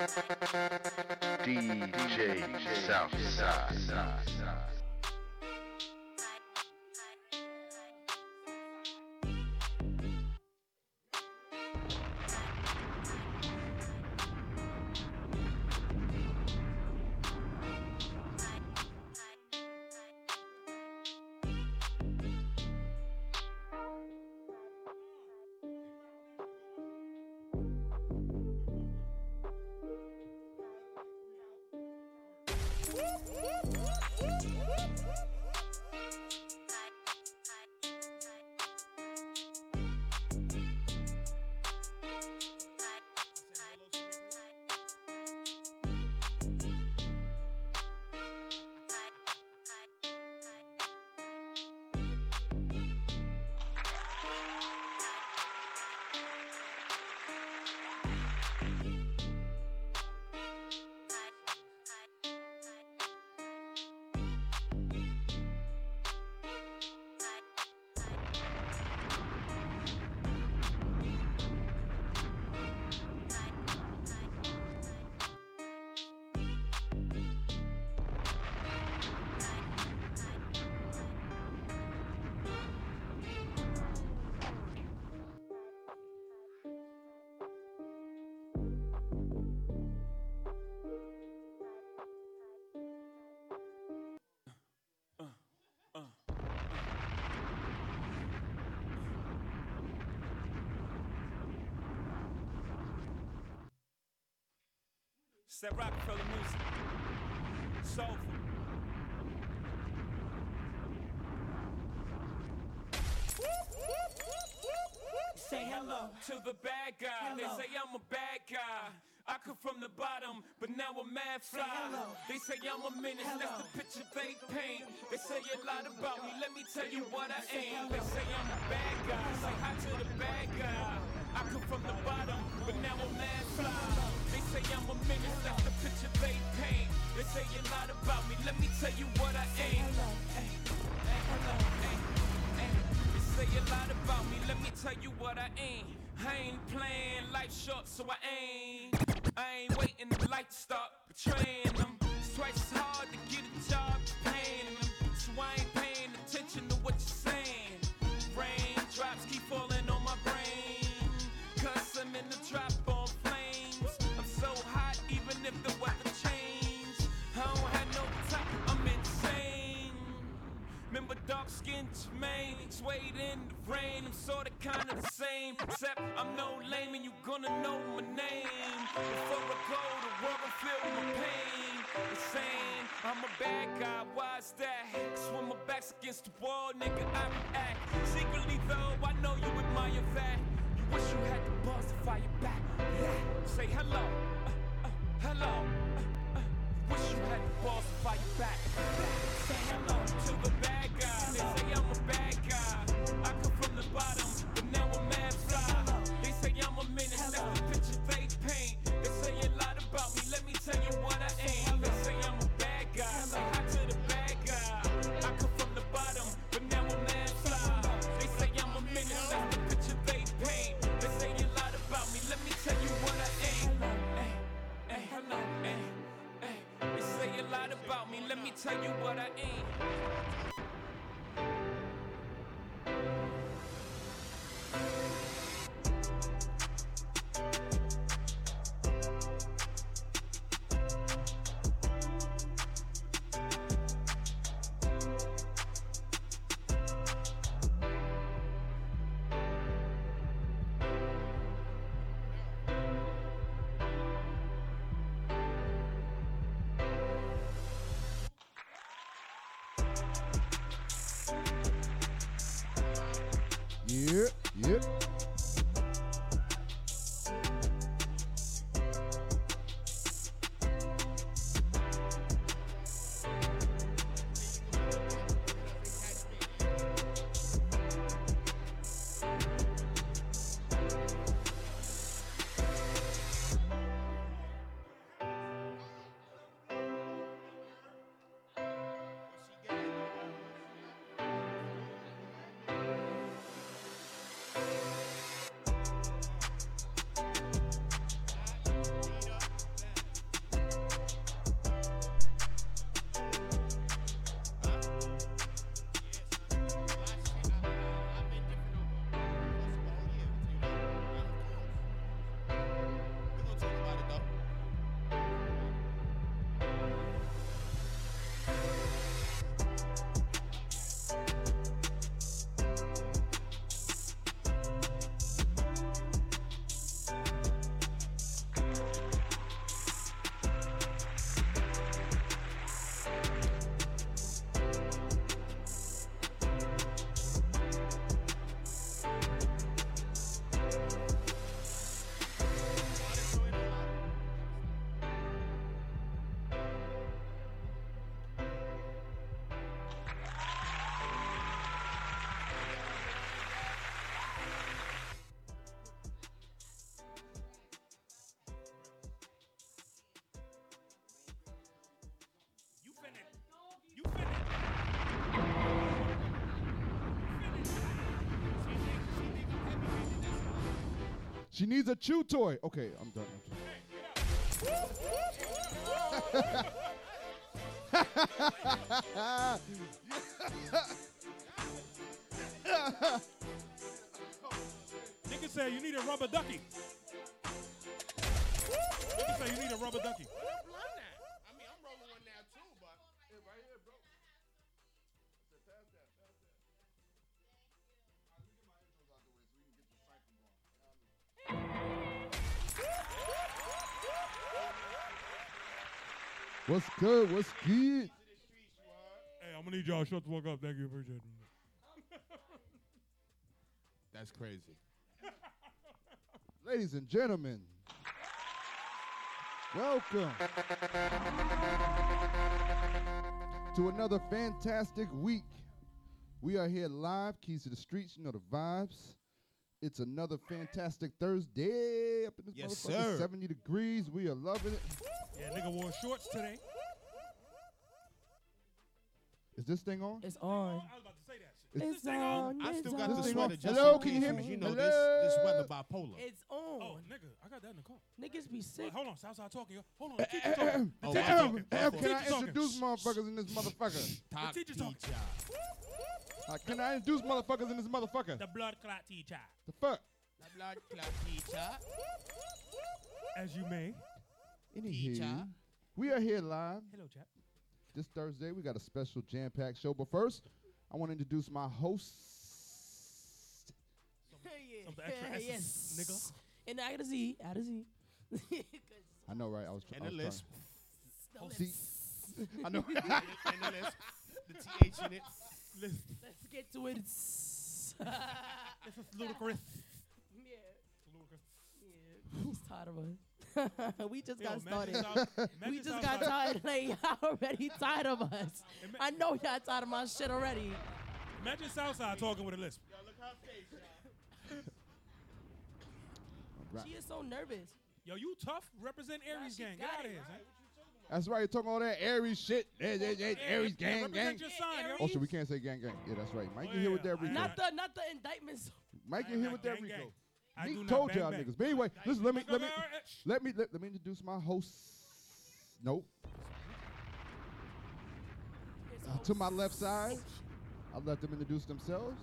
DJ Southside. It's that Rockefeller music. Soulful. Say hello to the bad guy. Hello. They say I'm a bad guy. I come from the bottom, but now I'm mad fly. They say I'm a menace, that's the picture they paint. They say a lot about me, let me tell you what I ain't. They say I'm a bad guy, say hi to the bad guy. I come from the bottom, but now I'm mad fly. They say I'm a menace, that's the picture they paint. They say a lot about me, let me tell you what I ain't. They say a lot about me, let me tell you what I ain't. I ain't playing life short, so I ain't waiting the light to start betraying them. It's twice as hard to get a job paying them. So I ain't paying attention to what you're saying. Raindrops keep falling on my brain, cause I'm in the drop on flames. I'm so hot even if the weather changed. I don't have no time, I'm insane. Remember dark-skinned Jermaine, swayed in the rain. I'm sorta kinda the same, except I'm no lame and you gonna know my name. Before I go, the world will feel my pain. Insane, I'm a bad guy, why is that? Cause when my back's against the wall, nigga, I react. Secretly though, I know you admire that. You wish you had the balls to fire back. Yeah. Say hello, hello. You wish you had the balls to fire back. Say hello to the bad guy. They say I'm a bad guy. I come from the bottom, but now I'm mad fly. They say I'm a menace, that's the picture they paint. They say a lot about me, let me tell you what I ain't. They say I'm a bad guy, say hi to the bad guy. I come from the bottom, but now I'm mad fly. They say I'm a menace, that's the picture they paint. They say a lot about me, let me tell you what I ain't. Hello, they say a lot about me, let me tell you what I ain't. Yep. She needs a chew toy. Okay, I'm done. Nigga say you need a rubber ducky. Nigga say you need a rubber ducky. I mean, I'm rolling one now too, but right here, bro. Pass that. Let me get my intros out the way so we can get the cycle going. What's good? What's good? Hey, I'm gonna need y'all to shut the fuck up. Thank you, appreciate it. That's crazy. Ladies and gentlemen, welcome to another fantastic week. We are here live, Keys to the Streets, you know the vibes. It's another fantastic Thursday up in this Yes, motherfucker, sir. 70 degrees. We are loving it. Yeah, nigga wore shorts today. Is this thing on? It's I on. was about to say that shit. It's It's on. I It's still got on. the This sweater thing just on? Hello, in can you case, hear me? because you know Hello? this weather bipolar. It's on. Oh, nigga, I got that in the car. Niggas be Wait, sick. hold on, Southside talking. Yo. Hold on, the teacher's talking. Oh, The teacher's wow. talking. Can The I teacher's talking. introduce motherfuckers in this motherfucker? Top teacher's talking. teacher. Can I introduce motherfuckers in this motherfucker? The blood clot teacher. The fuck? The blood clot teacher. As you may. Anywho, Teacher. we are here live Hello, chap. this Thursday. We got a special jam-packed show. But first, I want to introduce my host. Something extra essence, Yes. nigga. And I gotta Z. I gotta Z. I know, right? I was And the list. See, I know. And the list. The TH in it. Listen, Let's get to it. this is ludicrous. Yeah. Ludicrous. Yeah. He's tired of us. We just Yo, got imagine started. South- We imagine just got Southside- tired. Like, y'all already tired of us. Ima- I know y'all tired of my shit already. Imagine Southside talking with a lisp. Right. She is so nervous. Yo, you tough? Represent Aries she gang. Get got out of it. here, son. That's right. You're talking all that Aries shit. Aries gang, gang. Represent your sign, yo. Oh, so we can't say gang, gang. Yeah, that's right. Mike, Oh, you here with yeah, that Rico. Not the indictments. Mike, you I here am with not that gang, Rico. gang. I Meek do not told bang, y'all bang. niggas. But anyway, listen. Let me Shh. introduce my host. Nope. To my left side, I'll let them introduce themselves.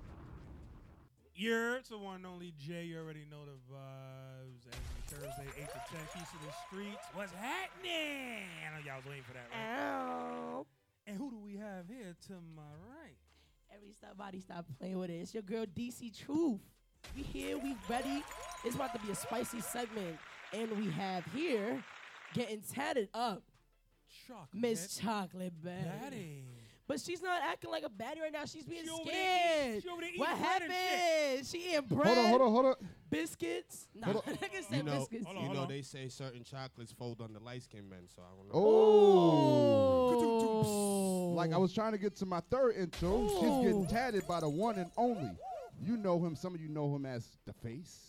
It's the one and only Jay. You already know the vibes. Every Thursday, 8 to 10, Keys to the Streets. What's happening? I know y'all was waiting for that, right? Ow. And who do we have here to my right? Everybody stop playing with it. It's your girl DC Truth. We here, we ready. It's about to be a spicy segment. And we have here, getting tatted up, Chocolate. Miss Chocolate Baddie. Daddy. But she's not acting like a baddie right now. She's being She over there scared. eating- she over there eating What bread and happened? She eating bread. Hold on. Biscuits. Nah, Hold nigga You said know, biscuits. Hold on, you hold know on. they say certain chocolates fold on the light-skinned men, so I don't know. Oh. Like I was trying to get to my third intro. She's getting Ooh. tatted by the one and only. You know him. Some of you know him as The Face.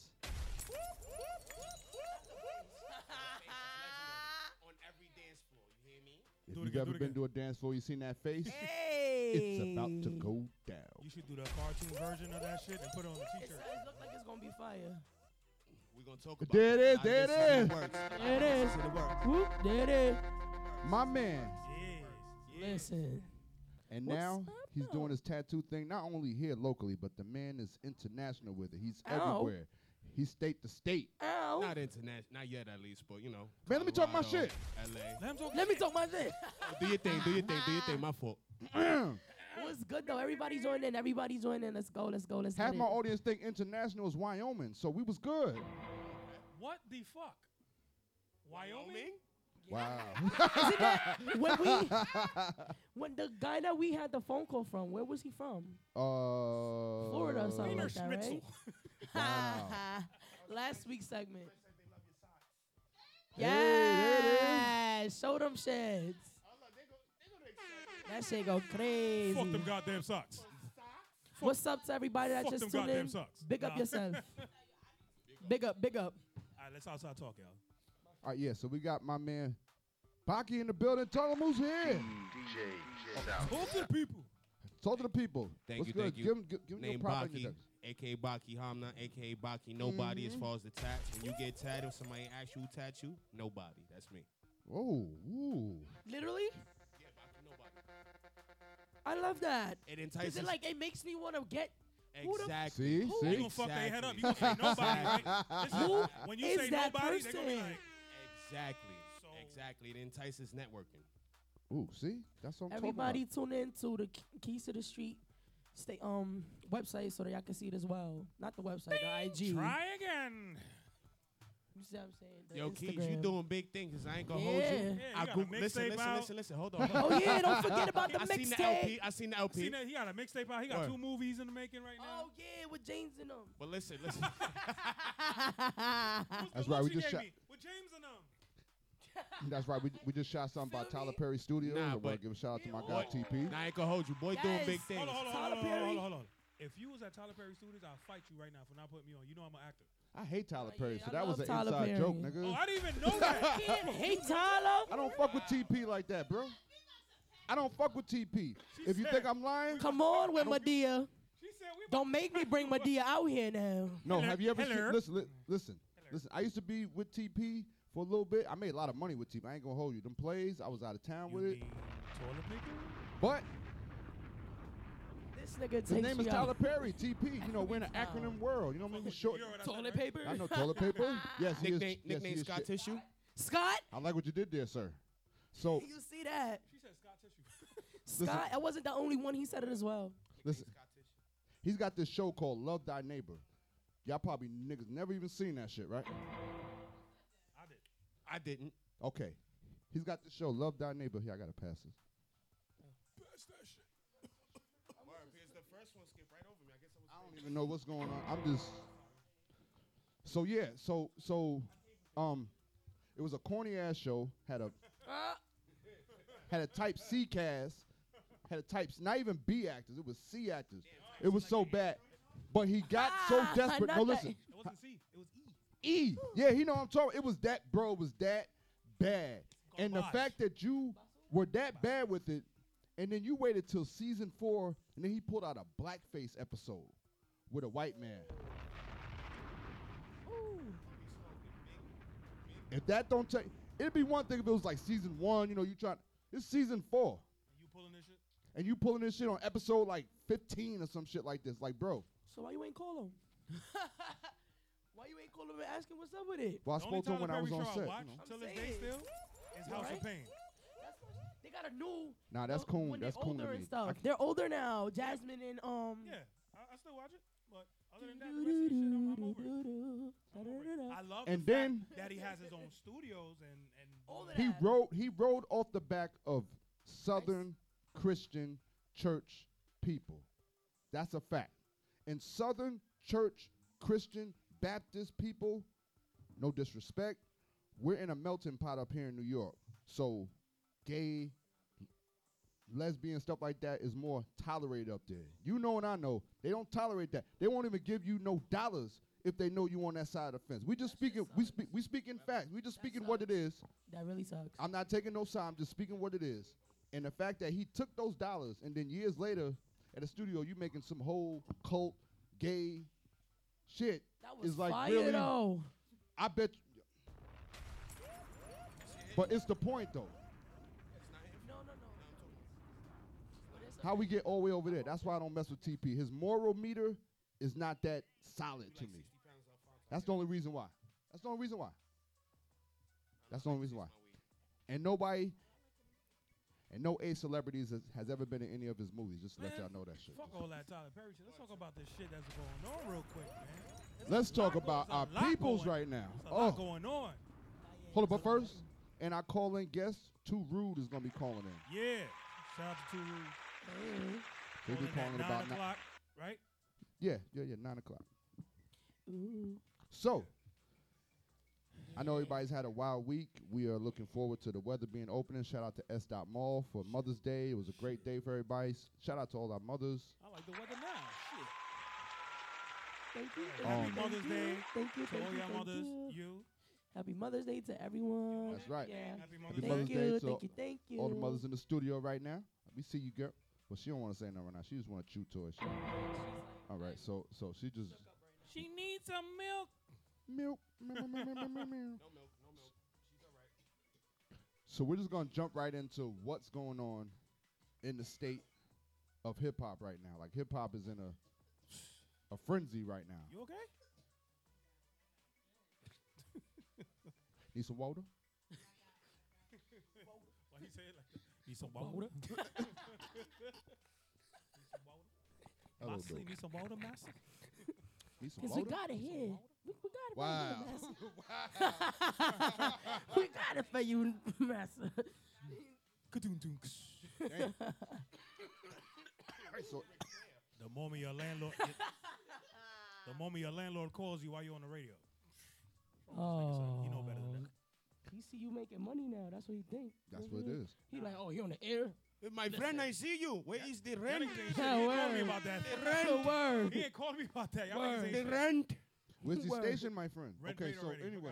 On every dance floor, you hear me? If Do it you've again, ever do it been again. to a dance floor, you seen that face. Hey. It's about to go down. You should do the cartoon version of that shit and put it on the It t-shirt. look like it's gonna be fire. We're going to talk about There it is, How there this it shit is. works. There it is. Shit works. Whoop, there it is. My man. Yes. Listen. And What's now up, he's though? doing his tattoo thing, not only here locally, but the man is international with it. He's Ow. everywhere. He's state to state. Ow. Not international, not yet at least, but you know. Man, let me talk my Colorado, shit. LA. Let him talk Let me talk my shit. Do your thing, do your thing, do your thing. My fault. What's good though? Everybody join in. Everybody join in. Let's go. Let's go. Let's Half get my it. audience think international is Wyoming, so we was good. What the fuck? Wyoming? Wow. Isn't that when the guy that we had the phone call from? Where was he from? Florida or something Wiener like that, right? Schnitzel. Wow. Last week's segment. Hey, there it Yeah, show them shits. That shit go crazy. Fuck them goddamn socks. What's up to everybody that Fuck just them tuned goddamn in? socks. Big up Nah. yourself. Big up, big up. All right, let's outside talk, y'all. All right, yeah, so we got my man Baki in the building. Tell him who's here. DJ Talk to the people. Talk to the people. Thank What's you, good? thank you. Give him your Name proper Baki, introduction. A.K.A. Baki Hamna, A.K.A. Baki Nobody as far as the tats. When you get tatted, if somebody asks you who tat you, nobody. That's me. Whoa, ooh. Literally? Yeah, Baki Nobody. I love that. It 'Cause entices. it makes me want to get. Who the Exactly. See, Who? They see. gonna fuck their head up. You Exactly. gonna say nobody, right? Listen, Who when you is say that nobody, they gonna be person? like, Exactly. So- Exactly. It entices networking. Ooh, see? That's what I'm Everybody talking tune in to the Keys to the Street website so that y'all can see it as well. Not the website, the IG. try again. You see what I'm saying? The Yo, Keys, you Instagram. doing big things. 'Cause I ain't gonna hold Yeah. you. Yeah, you I got a Googled. Listen, mixtape listen, out. listen, listen. Hold on. Oh yeah, don't forget about the I seen the mixtape. LP. I seen the Seen LP. that? He got a mixtape out. He got Word. 2 movies in the making right now. Oh yeah, with James in them. But listen, listen. Who's That's the right, we looks you just gave shot- me? With James and them. about. That's right. We just shot something by Feel me? Tyler Perry Studios. Nah, I want but- to give a shout out to my Yeah. guy Boy. TP. Now I ain't gonna hold you. Boy doing big Yes. things. Hold on, hold on, Tyler hold on, hold on, Perry. hold on. If you was at Tyler Perry Studios, I'll fight you right now for not putting me on. You know I'm an actor. I hate Tyler Yeah, Perry, so I that was love an Tyler inside Perry. joke, Oh, nigga. I didn't even know that. Can't hate Tyler. I don't fuck with TP like that, bro. I don't fuck with TP. If you said- think I'm lying, Come on with Madea. She said we Don't make me bring Madea out here now. no. Hello- Have you ever hello. seen? Listen. I used to be with TP for a little bit. I made a lot of money with TP. I ain't gonna hold you. Them plays, I was out of town You with it. mean toilet paper? But This nigga his takes name is you Tyler out. Perry. TP. You know, we're in an Every acronym time. world. You know what I mean? Short. You know what I said, Toilet right? paper. I know toilet paper. Yes, he is. Nickname, Yes, he nickname is Scott shit. Tissue. Scott. I like what you did there, sir. So You see that? She said Scott Tissue. Scott. I wasn't the only one. He said it as well. listen, he's got this show called Love Thy Neighbor. Y'all probably niggas never even seen that shit, right? I did. I didn't. Okay. He's got this show, Love Thy Neighbor. Here, I gotta pass this. That's that shit. Because the first one skipped right over me. I guess I was. I don't even know what's going on. I'm just. So yeah, it was a corny ass show. Had a type C cast. Had a type not even B actors. It was C actors. It was so bad, but he got so desperate. not No, that- listen. It wasn't C. It was E. E. Yeah, he know what I'm talking. It was that, bro. It was that bad. And the Garbage. fact that you were that bad with it, and then you waited till season 4, and then he pulled out a blackface episode with a white man. If that don't take, it'd be one thing if it was like season 1. You know, you trying. It's season 4, You pulling this shit? and you pulling this shit on episode like 15 or some shit like this. Like, bro, So why you ain't call him? Why you ain't call him and ask him what's up with it? well, I The only spoke to him when I Tyler was Perry on show set. I watch you know. till I'm this day saying. still is House Right? of Pain. They got a new. Nah, that's when cool. they're That's cool to older me. and I stuff. can't- They're older now. Jasmine and Yeah, I still watch it, but other than that, the rest of the shit, I'm over it. I'm over it. I love And the then- fact that he has his own studios and All of He that. He rode off the back of Southern Christian church people. That's a fact. And Southern church Christian Baptist people, no disrespect, we're in a melting pot up here in New York. So gay, lesbian, stuff like that is more tolerated up there. You know and I know. They don't tolerate that. They won't even give you no dollars if they know you on that side of the fence. We just speaking we speaking facts. We just speaking what it is. That really sucks. I'm not taking no side. I'm just speaking what it is. And the fact that he took those dollars and then years later at a studio, you making some whole cult, gay shit That was is like fire really. though. I bet. But it's the point though. No. How we get all the way over there? That's why I don't mess with TP. His moral meter is not that solid to me. That's the only reason why. That's the only reason why. That's the only reason why. And nobody, and no A celebrities has ever been in any of his movies. Just to let y'all know that shit. fuck all that Tyler Perry shit. Let's talk about this shit that's going on real quick, man. There's Let's a talk lot about going- our there's a lot peoples going- right now. There's a lot Oh, going on. hold up, but first, and our call-in guest, Too Rude, is gonna be calling in. Yeah. Shout out to Too Rude. He'll be calling at about 9 o'clock, right? Yeah, 9:00. Ooh. So, I know everybody's had a wild week. We are looking forward to the weather being opening. Shout out to S. Mall for Mother's Day. It was a great day for everybody. Shout out to all our mothers. I like the weather now. Shit. Thank you. Happy Um, Mother's Day Thank you. to Thank all you. your Thank mothers. you. You. Happy Mother's Day to everyone. That's right. Yeah. Happy Happy Mother's Thank Mother's Day. Day you. to Thank you. all the mothers in the studio right now. We see you, girl. Well, she don't want to say nothing right now. She just want to chew toys. She's like, All right, so she just She needs some milk. milk. No milk. No milk. She's all right. So we're just gonna jump right into what's going on in the state of hip hop right now. Like hip hop is in a frenzy right now. You okay? Need some water? Why he say it like that? Need some water? Need some water? Hello, Master, Bill. you need some water, Master? Need some Because we water? got it here. We got it Wow. right here, Master. We got it for you, Master. Damn. So The moment your landlord calls you while you're on the radio. Oh. You know better than that. He see you making money now. That's what he think. that's what it is. He like, oh, he on the air. My friend, I see you. Where is the rent? He ain't called me about that. Word. He ain't called me about that. Y'all Word. niggas The ain't rent. Where's the Word. station, my friend? rent Okay, paid so already. anyway,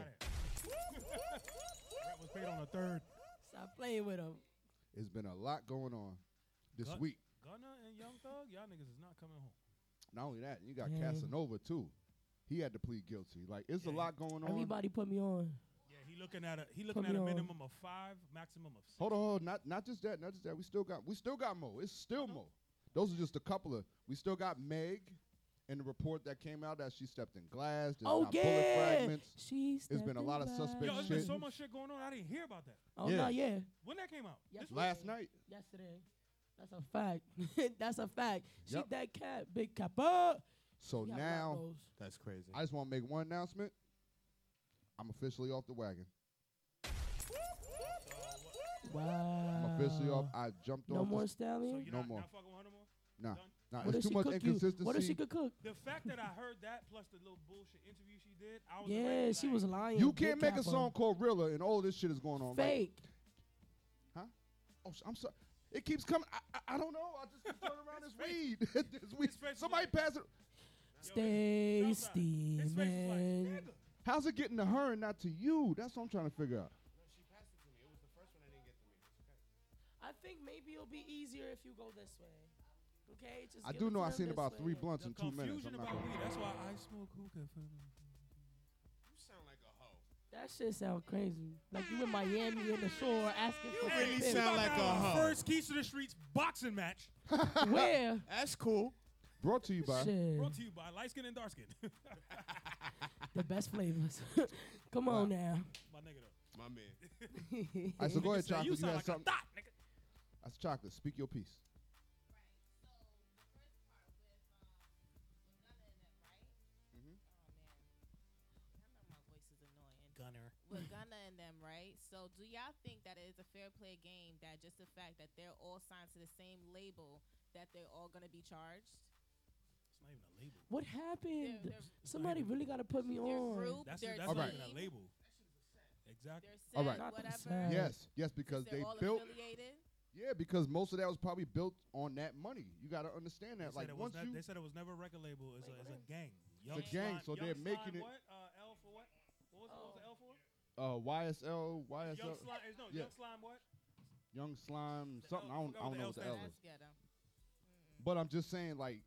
Rent was paid on the 3rd. Stop playing with him. it's been a lot going on this Gun- week. Gunna and Young Thug, y'all niggas is not coming home. Not only that, you got Yeah. Casanova too. He had to plead guilty. Like it's a Yeah. lot going on. Everybody put me on. Yeah, he looking at a Put me on. minimum of 5, maximum of 6. Hold on, not just that, not just that. We still got more. It's still more. Those are just a couple of. We still got Meg, in the report that came out that she stepped in glass. There's Oh, not bullet yeah. fragments. She's There's been a lot of suspect Yo, there's been shit. so much shit going on. I didn't hear about that. Oh, Yeah. no, yeah. When that came out? Yes. This week? Last night. Yesterday. That's a fact. That's a fact. She Yep. that cat, big kappa. So She got now, black rose. That's crazy. I just want to make one announcement. I'm officially off the wagon. Wow. I'm officially off. I jumped No off. more the, So stallion. you're No not, more. not fucking with her no more? nah, Done? nah. What It's does too she much cook you? inconsistency. What does she could cook? The fact that I heard that plus the little bullshit interview she did, I was Yeah, already she like, was lying. You Big can't make a kappa. song called Rilla and all this shit is going on. Like, Fake. oh, I'm sorry. It keeps coming. I don't know. I just keep turning around this weed. This weed. His face was Somebody like- pass it. Stay Southside. His face was like, steaming. nigga. How's it getting to her and not to you? That's what I'm trying to figure out. No, she passed it to me. It was the first one I didn't get to me. It's okay. I think maybe it'll be easier if you go this way. Okay, just I give do it know to I them seen this about way. 3 blunts The in 2 minutes. confusion I'm not about gonna- weed. That's why I smoke hookah. You sound like a hoe. That shit sound crazy. Like you in Miami in the shore asking for really pimpin'. sound like a hoe. First Keys to the Streets boxing match Where? That's cool. Brought to you by. Shit. brought to you by Light Skin and Dark Skin. The best flavors. Come on now. My nigga though. My man. All right, so go ahead, Nigga said, Chocolate. you You sound had like something. a thought, nigga. That's Chocolate. Speak your piece. Gunner. With Gunna and them, right? So do y'all think that it is a fair play game that just the fact that they're all signed to the same label that they're all gonna be charged? It's not even a label. What happened? They're Somebody really got to put me their on. group, That's their not All right. even a team, label. Exactly. their set, All right. Not the whatever. set. Yes, because They're they all built. affiliated. Yeah, because most of that was probably built on that money. You got to understand They that. said, Like it was once you, they said it was never a record label. It's a gang. a gang, so they're making it- What? L for what? What was the L for? YSL, Young YSL, Slime. No, Yeah. Young Slime. What? Young Slime, The something. L- I don't forgot what the know L what the stands L for. is. That's ghetto. But I'm just saying, like,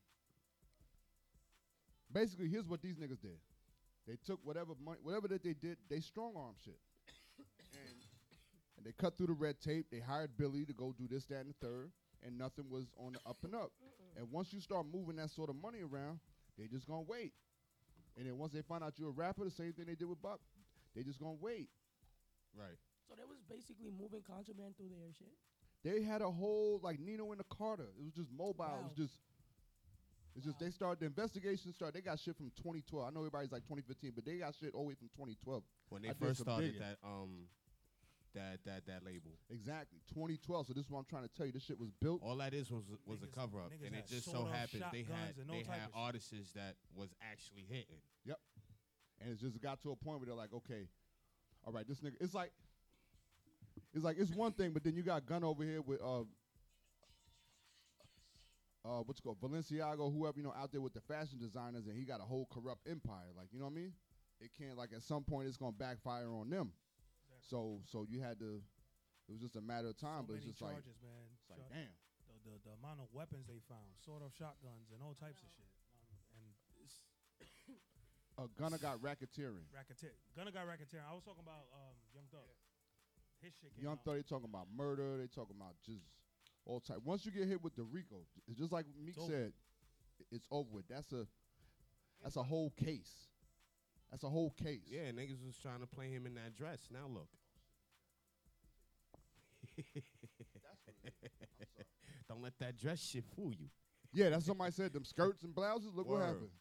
basically, here's what these niggas did. They took whatever money, whatever that they did, they strong arm shit. and they cut through the red tape. They hired Billy to go do this, that, and the third, and nothing was on the up and up. And once you start moving that sort of money around, they just gonna wait. And then once they find out you're a rapper, the same thing they did with Buck, they just gonna wait. Right. So they was basically moving contraband through their shit. They had a whole like Nino and the Carter. It was just mobile. It Wow. was just. It's just they started the investigation started. They got shit from 2012. I know everybody's like 2015, but they got shit all the way from 2012. When I they did first some started digging. that label. Exactly, 2012. So this is what I'm trying to tell you. This shit was built. All that is was a Niggas- cover up, niggas and it had just so sawed-off happens they shotguns had and all type of shit. artists that was actually hitting. And it just got to a point where they're like, okay, all right, this nigga. It's like it's one thing, but then you got Gunna over here with what's it called Balenciaga, whoever out there with the fashion designers, and he got a whole corrupt empire. Like you know what I mean? It can't like at some point it's gonna backfire on them. So you had to. It was just a matter of time, So but it's many just like charges, man. it's like damn. The amount of weapons they found, sawed-off shotguns and all types of shit. Gunna got racketeering. Gunna got racketeering. I was talking about Young Thug. His shit came Young out. Thug, they talking about murder. They talking about just all type. Once you get hit with the RICO, it's just like Meek It's over. said, it's over with. That's a whole case. That's a whole case. Yeah, niggas was trying to play him in that dress. Now look. Don't let that dress shit fool you. Yeah, that's somebody said. Them skirts and blouses. Look what Word. happened.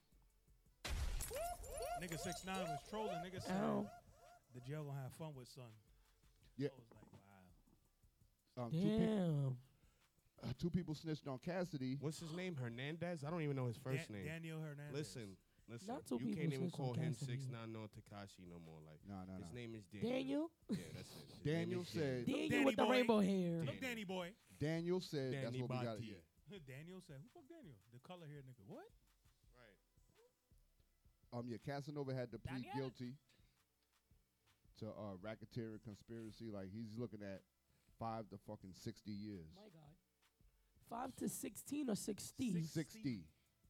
Nigga 6ix9ine was trolling. Nigga said Ow. the jail gonna have fun with son. Yeah. I was like, wow. Two, Damn. two people snitched on Cassidy. What's his name? Hernandez? I don't even know his first name. Daniel Hernandez. Listen. Not two You people can't even snitched on call him Cassidy. 6ix9ine nor Takashi no more. Like No. his name is Daniel. Daniel? Yeah, that's it. His name Daniel is said. Daniel Danny with the boy. rainbow hair. Look, Danny boy. Daniel said that's Danny what we got. Bati. Yeah. Daniel said, "Who fuck Daniel? The color hair nigga. What? Right. Yeah, Casanova had to plead Daniel? guilty to racketeering conspiracy. Like he's looking at 5 to fucking 60 years. My God. 5 to 16 or 60? 60.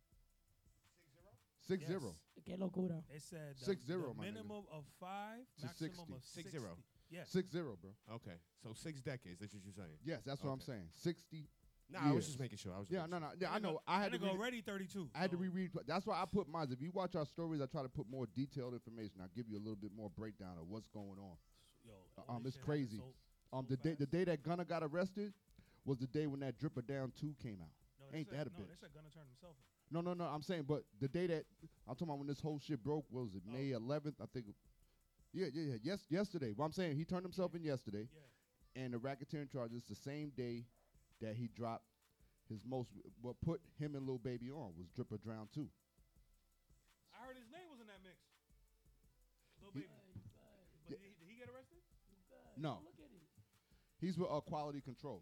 60. Yes. Qué locura. They said 6-0, the my nigga. minimum of 5, To maximum 60. of 6-0. 60. Yeah. 60, bro. Okay. So 6 decades. That's what you're saying. Yes, that's what I'm Okay. saying. 60. Nah, I was Years. just making sure. Yeah, no. Yeah, I know. I had to. That nigga Read, already 32. I had to so- reread. That's why I put mine. If you watch our stories, I try to put more detailed information. I give you a little bit more breakdown of what's going on. Yo, all this It's shit crazy. happened so The fast. day that Gunna got arrested was the day when that Dripper Down 2 came out. No, they Ain't said, that a no, bitch? they said Gunna turned himself in. No. I'm saying, but the day that I'm talking about when this whole shit broke, what was it, May 11th? I think. Yeah. Yes, yesterday. Well, I'm saying he turned himself in yesterday, Yeah. and the racketeering charges the same day that he dropped his most. What put him and Lil Baby on was Dripper Drown 2. I heard his name was in that mix. Lil He- Baby. But did he get arrested? No, Look at it. he's with Quality Control.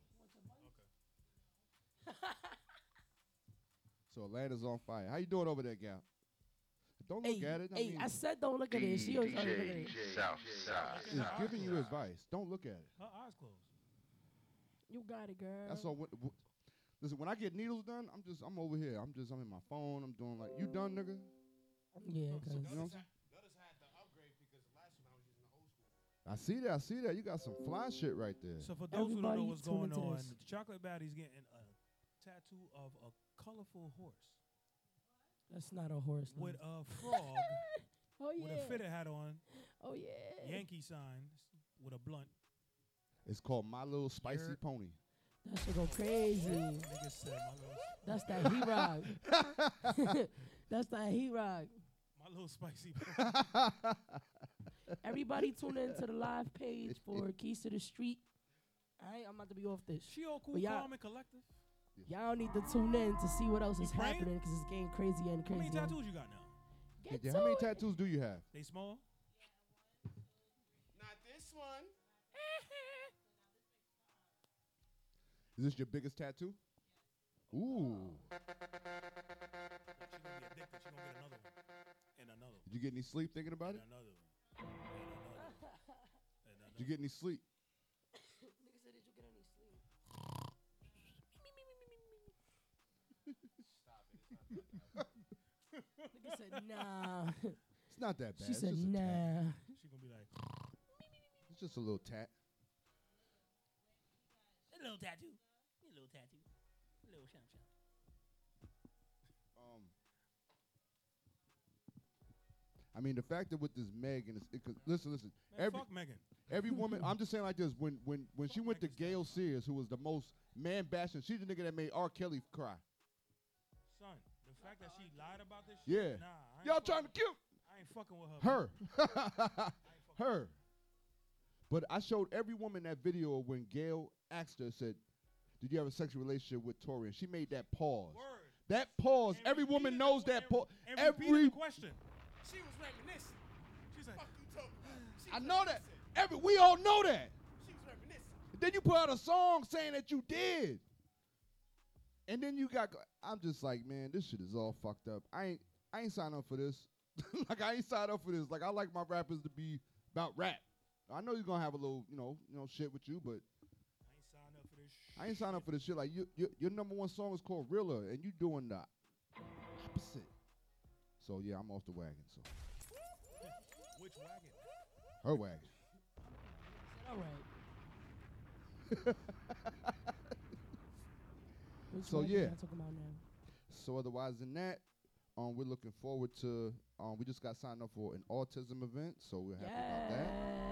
So Atlanta's on fire. How you doing over there, gal? Don't look Hey, at it. hey, I said don't look at it. She always look at it. DJ Southside. it's giving you advice. Don't look at it. Her eyes closed. You got it, girl. That's all. Listen, when I get needles done, I'm over here. I'm in my phone. I'm doing like, you done, nigga? Yeah, You cause know what I'm saying? Notice I had to upgrade because the last one I was using the old school. I see that. You got some fly shit right there. So for those who don't Everybody know what's tune going into on, this. Chocolate Baddie's getting a tattoo of a colorful horse that's not a horse. no. with a frog Oh with yeah. a fitted hat on, Oh yeah. Yankee signs with a blunt. It's called My Little Spicy You're- Pony. That should go crazy. Nigga said That's that heat rock. That's that heat rock. my little spicy. Everybody tune in to the live page for Keys to the Street. Alright, I'm about to be off this. She all cool, But y'all- calm, and collective. Y'all need to tune in to see what else is You praying? happening because it's getting crazier and How many crazier. tattoos you got now? Get Yeah, to how many it. tattoos do you have? They small? Not this one. Is this your biggest tattoo? Ooh. She gonna be addicted. She gonna get another one. And another one. Did you get any sleep thinking about And it? another one. And another one. And Did you get any sleep? Nigga said, did you get any sleep? Nigga said, nah. It's not that bad. She It's said, just a tat. nah. She gonna be like, It's just a little tat. a little tattoo. A little tattoo. A little shop shop. I mean, the fact that with this Megan, listen, Man, every fuck Megan. every woman. I'm just saying like this. When she went to Gail Sears, who was the most man bashing, she's the nigga that made R. Kelly cry. Son, the fact that she lied about this shit. Yeah. Nah, I ain't Y'all fucking- trying to kill I ain't fucking with her. her, her. But I showed every woman that video of when Gail asked her, said, "Did you have a sexual relationship with Tori?" And she made that pause. Word. That pause. And Every woman repeated knows the- that and- pause. and repeated the question. She was reminiscing. She's like, Fuck you talking about? She I was know that. reminiscing. We all know that. She was reminiscing. Then you put out a song saying that you did. And then you got, I'm just like, man, this shit is all fucked up. I ain't signed up for this. Like, I ain't signed up for this. Like, I like my rappers to be about rap. I know you're going to have a little, you know, shit with you, but I ain't signed up for this shit. I ain't signed up for this shit. Like, your number one song is called Realer, and you doing the opposite. So, yeah, I'm off the wagon. So Which wagon? Her wagon. All right. Which So, wagon yeah. y'all talking about now? So otherwise than that, we're looking forward to. We just got signed up for an autism event, so we're happy about that.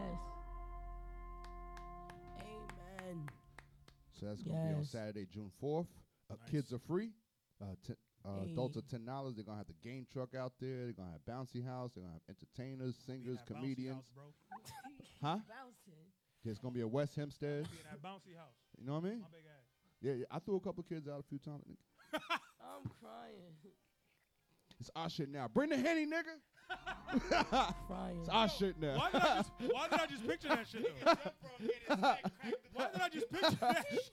Amen. So that's gonna be on Yes. Saturday, June 4th. Nice. Kids are free. Adults Hey. are $10. They're gonna have the game truck out there. They're gonna have bouncy house. They're gonna have entertainers, Be in singers, that bouncy comedians. house, bro. Huh? Bouncing. There's gonna be a West Hempstead. Be in that bouncy house. You know what I mean? My big ass. Yeah, I threw a couple kids out a few times. I'm crying. It's our shit now. Bring the Henny, nigga. Crying. It's our shit now. Why did I just picture that shit though? Why did I just picture that shit?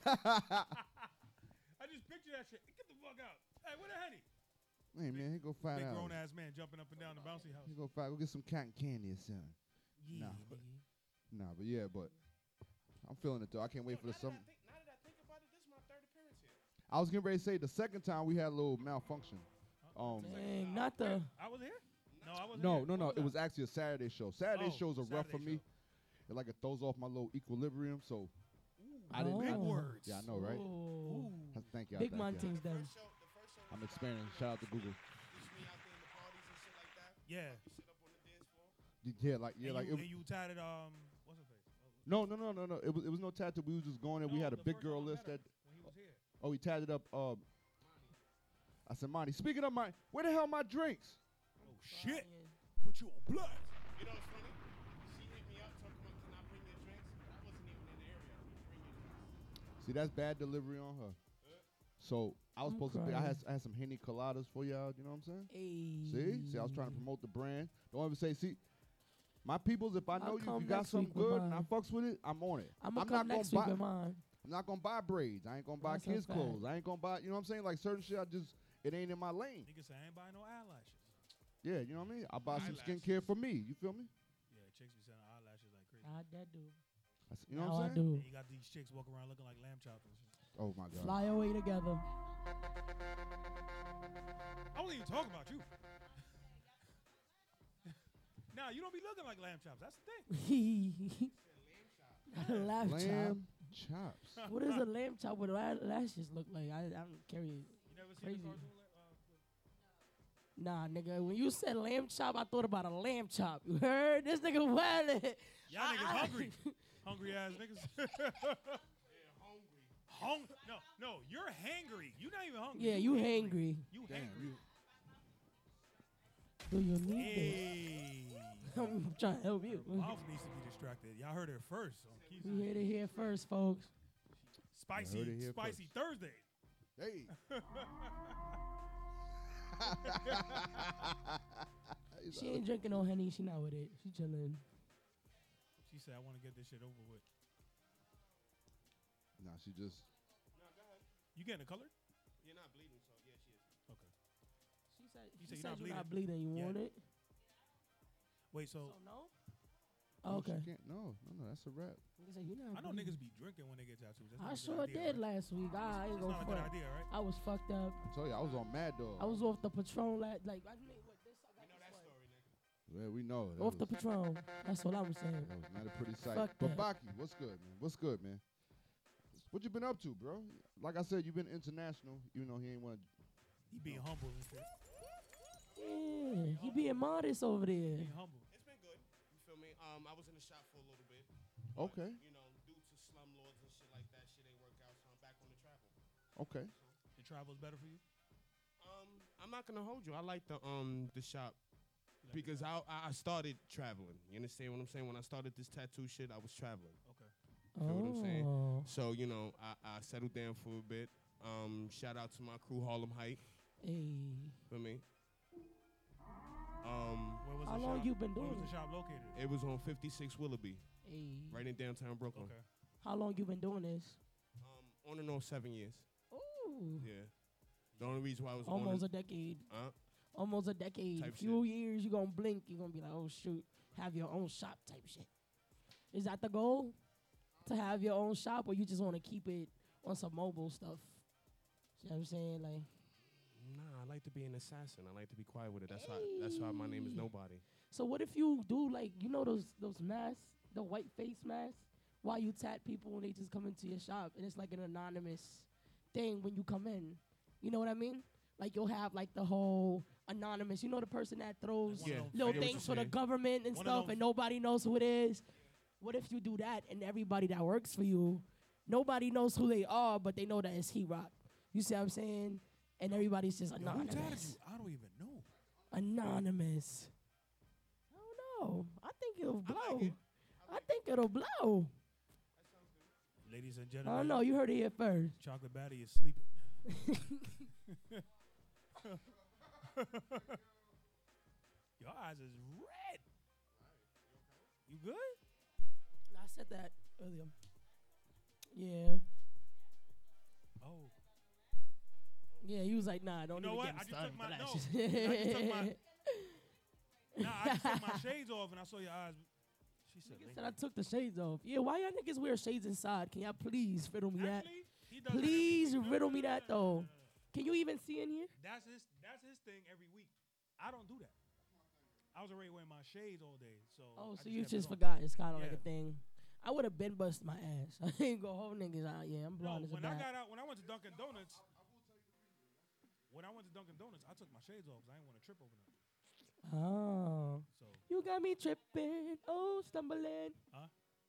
I just picture that shit. Get the fuck out. Hey, where the Henny? Hey man, he go find Big out. grown ass man jumping up and down the bouncy house. He go find. Go get some cotton candy or something. Yeah, Nah. nigga. Nah, but yeah, but I'm feeling it though. I can't wait for the summer. Now that I think about it, this is my third appearance here. I was getting ready to say the second time we had a little malfunction. Dang, not the. I was here? No, I wasn't No, here. no, no. What It was was actually a Saturday show. Saturday Oh, shows are rough for Saturday me. It like it throws off my little equilibrium. So I that? didn't. Big I- words. Yeah, I know, right? Oh. Thank you. Big thank man you. things then. The first show I'm expanding. Shout out to Google. used to be out there in the parties and shit like that. Yeah. You sit up on the dance floor. Yeah, like And like you, it, and you tatted what's her face? no. It was no tattoo. We was just going there. We No, had a the big first girl time I list met that. her when he was here. Oh, he tatted up. I said, Monty. Speaking of my, where the hell my drinks? Oh shit. Crying. Put you on blast. You know what's funny? She hit me up talking about, can I bring your drinks? I wasn't even in the area. Bring your drinks. See, that's bad delivery on her. So I was I'm supposed to be. I crying. had some Henny coladas for y'all. You know what I'm saying? Hey. See, I was trying to promote the brand. Don't ever say, see, my peoples. If I I'll know you, if come you got next something week with good and I mine. fucks with it, I'm on it. I'm gonna not come next gonna week buy. with mine. I'm not gonna buy braids. I ain't gonna buy That's a kids' fact. clothes. I ain't gonna buy. You know what I'm saying? Like certain shit, it ain't in my lane. Nigga say I ain't buying no eyelashes. Yeah, you know what I mean. I buy some Eyelashes. skincare for me. You feel me? Yeah, chicks be selling eyelashes like crazy. That do. You know Now what I I'm saying? do. And you got these chicks walking around looking like lamb chops and shit. Oh my god. Fly away together. I wasn't even talking about you. Nah, you don't be looking like lamb chops. That's the thing. Lamb chop. Lamb chops. What does a lamb chop with lashes look like? I'm curious. You never seen Crazy. the cartoon? Nah, nigga, when you said lamb chop, I thought about a lamb chop. You heard? This nigga wildin'. Y'all niggas hungry. Hungry ass niggas. No, you're hangry. You not even hungry. Yeah, you hangry. You Damn. hangry. Do you need Hey. this? I'm trying to help you. Mouth needs to be distracted. Y'all heard it first. On Keith. We heard it here first, folks. Spicy, heard it here spicy Thursday. Hey. She ain't drinking no Henny. She not with it. She chilling. She said, I want to get this shit over with. Nah, she just. No, go ahead. You getting it colored? You're not bleeding, so yeah, she is. Okay. She said, You she said said you're you're not not bleeding. You Yeah. want it? Wait, so no? No, she Okay. can't- No, that's a wrap. Nigga said, you not I know bleeding. niggas be drinking when they get tattoos. That's I not a good sure idea, did right? last week. I ain't That's gonna not a good front. idea, right? I was fucked up. I told you I was on Mad Dog. I was off the Patron like I mean what this I got You know this that one. story, nigga. Yeah, we know. That Off the was- Patron. That's what I'm saying. That was not a pretty sight. Fuck But that. Baki, what's good, man? What's good, man? What you been up to, bro? Like I said, you've been international, even though he ain't want to. He being humble and shit. Yeah, he being modest over there. Being humble. It's been good. You feel me? I was in the shop for a little bit. Okay, You know, due to slumlords and shit like that, shit ain't work out, so I'm back on the travel. okay. The travel's better for you? I'm not gonna hold you. I like the shop because I started traveling. You understand what I'm saying? When I started this tattoo shit, I was traveling. Okay. Feel what I'm saying? Oh. So you know, I settled down for a bit. Shout out to my crew, Harlem Height. Hey. Feel me? Where was How the long shop? you been Where doing was it? the shop located? It was on 56 Willoughby, Hey. right in downtown Brooklyn. Okay. How long you been doing this? On and off 7 years. Ooh. Yeah. The only reason why I was Almost on a decade. it, Almost a decade. Type Few years, you gonna blink. You gonna be like, oh shoot, have your own shop type shit. Is that the goal? To have your own shop, or you just want to keep it on some mobile stuff? You know what I'm saying? Like, Nah, I like to be an assassin. I like to be quiet with it. That's why my name is Nobody. So what if you do like those masks, the white face masks, while you tat people and they just come into your shop and it's like an anonymous thing when you come in. You know what I mean? Like you'll have like the whole anonymous. You know the person that throws Yeah, little I get what things you're for the saying. government and One of stuff, those- and nobody knows who it is. What if you do that and everybody that works for you, nobody knows who they are, but they know that it's He-Rock. You see what I'm saying? And everybody's just Yo, who tatted anonymous. you? I don't even know. Anonymous. I don't know. I think it'll blow. I like it. I think it'll blow. Ladies and I gentlemen, don't know. You heard it here first. Chocolate Batty is sleeping. Your eyes is red. You good? I said that earlier. Yeah. Oh. Yeah, he was like, nah, don't You know even what? get me I just started took my with that no. shit. I just took my. Nah, I just took my shades off and I saw your eyes. She said, Nigga said I took the shades off. Yeah, why y'all niggas wear shades inside? Can y'all please riddle me that? Actually, he does that every Please week. No, riddle no, me no, that no, no, though. no, no. Can you even see in here? That's his thing every week. I don't do that. I was already wearing my shades all day, so. Oh, I so you kept it just on. forgot. It's kind of like Yeah. a thing. I would have been bust my ass. I ain't go hold niggas out. Yeah, I'm No, blind as a when I bat. got out, when I went to Dunkin' Donuts, I took my shades off because I didn't want to trip over them. Oh, So you got me tripping. Oh, stumbling. Huh?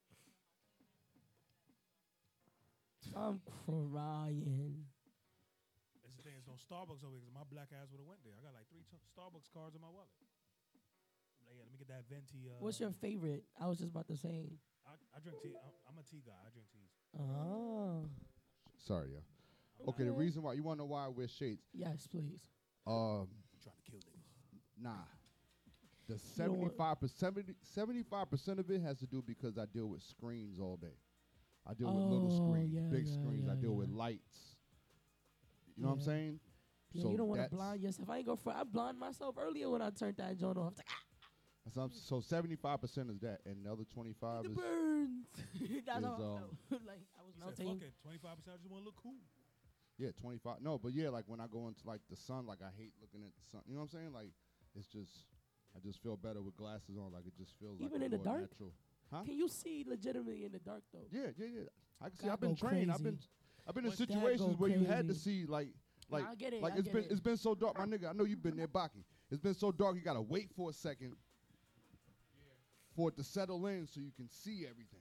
I'm crying. that's the thing. There's no Starbucks over here because my black ass would have went there. I got like 3 Starbucks cards in my wallet. Like, yeah, let me get that venti. What's your favorite? I was just about to say. I drink tea. I'm a tea guy. I drink teas. Oh, Sorry, yo. Okay, the Okay. reason why you want to know why I wear shades? yes, please. Um, Trying to kill niggas. nah. The You don't want- 75% of it has to do because I deal with screens all day. I deal with little Oh, screens, yeah, big yeah, screens. I yeah, deal with yeah. lights. You know what I'm Yeah. saying? Yeah, So you don't want to that's- blind yourself. I ain't go for. I blind myself earlier when I turned that joint off. So 75% is that, and the other 25 The is burns. That's is, how I felt. Like I was He said, melting. fuck it, 25%. I just want to look cool. yeah 25. No, but yeah, like when I go into like the sun, like I hate looking at the sun. You know what I'm saying? Like it's just I just feel better with glasses on. Like it just feels Even like in the more dark? natural. Huh? Can you see legitimately in the dark though? Yeah. I can see. God I've been go trained. I've crazy. been in What's that go situations where you had to crazy? see like Nah, I get it, like I it's get been it. it's been so dark, my nigga. I know you've been there, Baki. It's been so dark. You gotta wait for a second for it to settle in so you can see everything.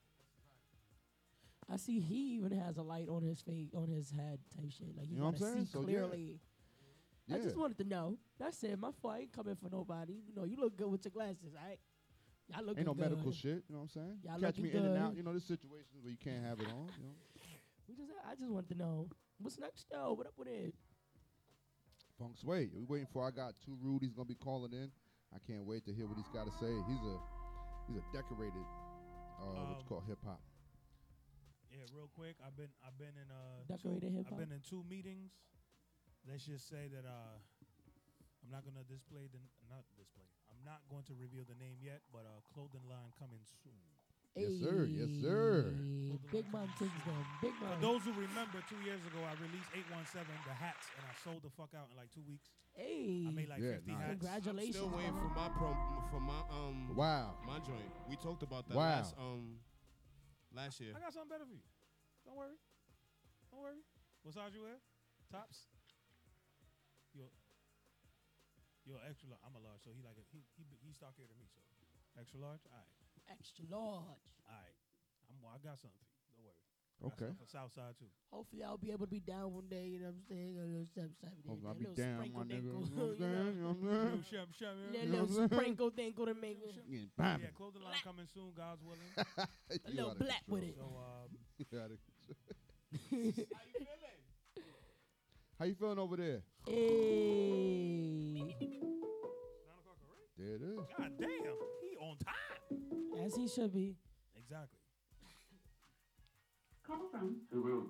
I see he even has a light on his face, on his head type shit. Like you You know what gotta I'm saying? see So, yeah. clearly. I Yeah. just wanted to know. That's it. My fault. I ain't coming for nobody. You know, you look good with your glasses, alright? Y'all looking Ain't no good. medical shit. You know what I'm saying? Y'all Catch me looking in and out. good. You know, there's situations where you can't have it on. You know. I just wanted to know. What's next though? What up with it? Funk Sway. We waiting for. I got Too Rude. He's gonna be calling in. I can't wait to hear what he's got to say. He's a decorated. What's called hip hop. Yeah, real quick. I've been in Decorated hip I've hop. been in 2 meetings. Let's just say that I'm not gonna I'm not going to reveal the name yet, but clothing line coming soon. Yes, sir. Yes, sir. Ayy, Big mountains then. Big For mountains. those who remember, 2 years ago I released 817 the hats, and I sold the fuck out in like 2 weeks. Hey. I made like Yeah, 50 nice. hats. Congratulations. Still waiting brother. for my Wow. my joint. We talked about that Wow. last year. I got something better for you. Don't worry. Don't worry. What size you wear? Tops? You're extra large. I'm a large, so he stockier than me, so extra large? All right. Extra large. All right. I got something for you. Don't worry. I got Okay. something for Southside too. Hopefully I'll be able to be down one day, you know what I'm saying? A little something. Hopefully I'll a be little down, sprinkle my nigga. You dinkle, know what I'm you know. saying? You know what I'm saying? Shum, shum, A yeah. You know little what I'm saying? sprinkle dinkle to make it. Yeah, Yeah, bam. clothing line coming soon, God's willing. A little black with it. So You outta control. How you feeling over there? Hey. 9 o'clock already? There it is. God damn, he on time. As he should be. Exactly. Call from. Too rude.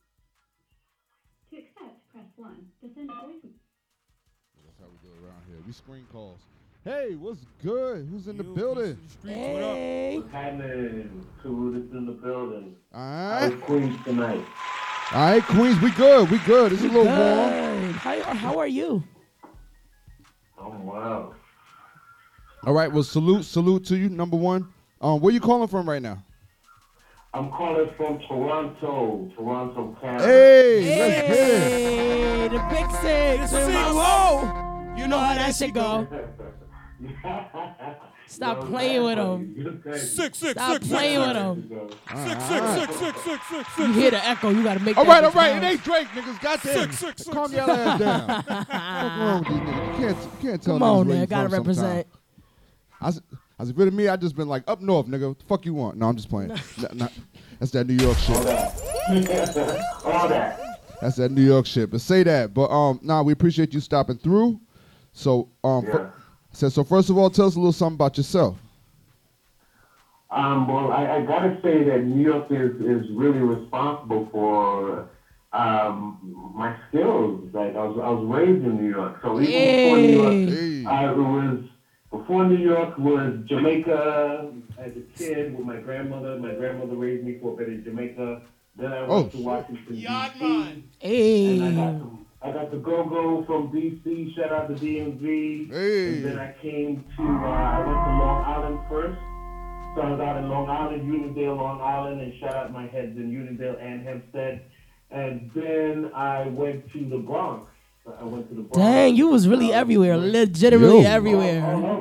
To accept, press 1. To send a voice. That's how we do it around here. We screen calls. Hey, what's good? Who's in the You, building? Mr. Streets, what up? Hey. Happening. Too is in the building. All How's right. Queens tonight? All right, Queens, we good. We good. It's a little warm. Good. How are you? I'm well. All right. Well, salute to you. Number one. Where you calling from right now? I'm calling from Toronto, Canada. Hey, let's get it. Hey, the big six. Whoa. You know how that shit go. Stop Yo, playing with that's him. funny. You're crazy. Stop playing with him. Six. You hear the echo, you gotta make All that right. bitch It bounce. ain't Drake, niggas. Goddamn. Six. Calm your ass down. What's wrong with these niggas? You can't tell Come niggas on, where man. you Gotta from represent. sometimes. I said, for me, I just been like, up north, nigga. What the fuck you want? No, I'm just playing. That's that New York shit. All that. That's that New York shit. But say that. But we appreciate you stopping through. So so first of all, tell us a little something about yourself. Well, I gotta say that New York is really responsible for my skills. Like I was raised in New York, so even before New York was Jamaica as a kid with my grandmother. My grandmother raised me for a bit in Jamaica. Then I went to Washington D.C. Hey. And I got to go from D.C. Shout out to DMV. Hey. And then I came to I went to Long Island first. Started out in Long Island, Unionville, Long Island, and shout out my heads in Unionville and Hempstead. And then I went to the Bronx. Dang, you was really everywhere, legitimately everywhere.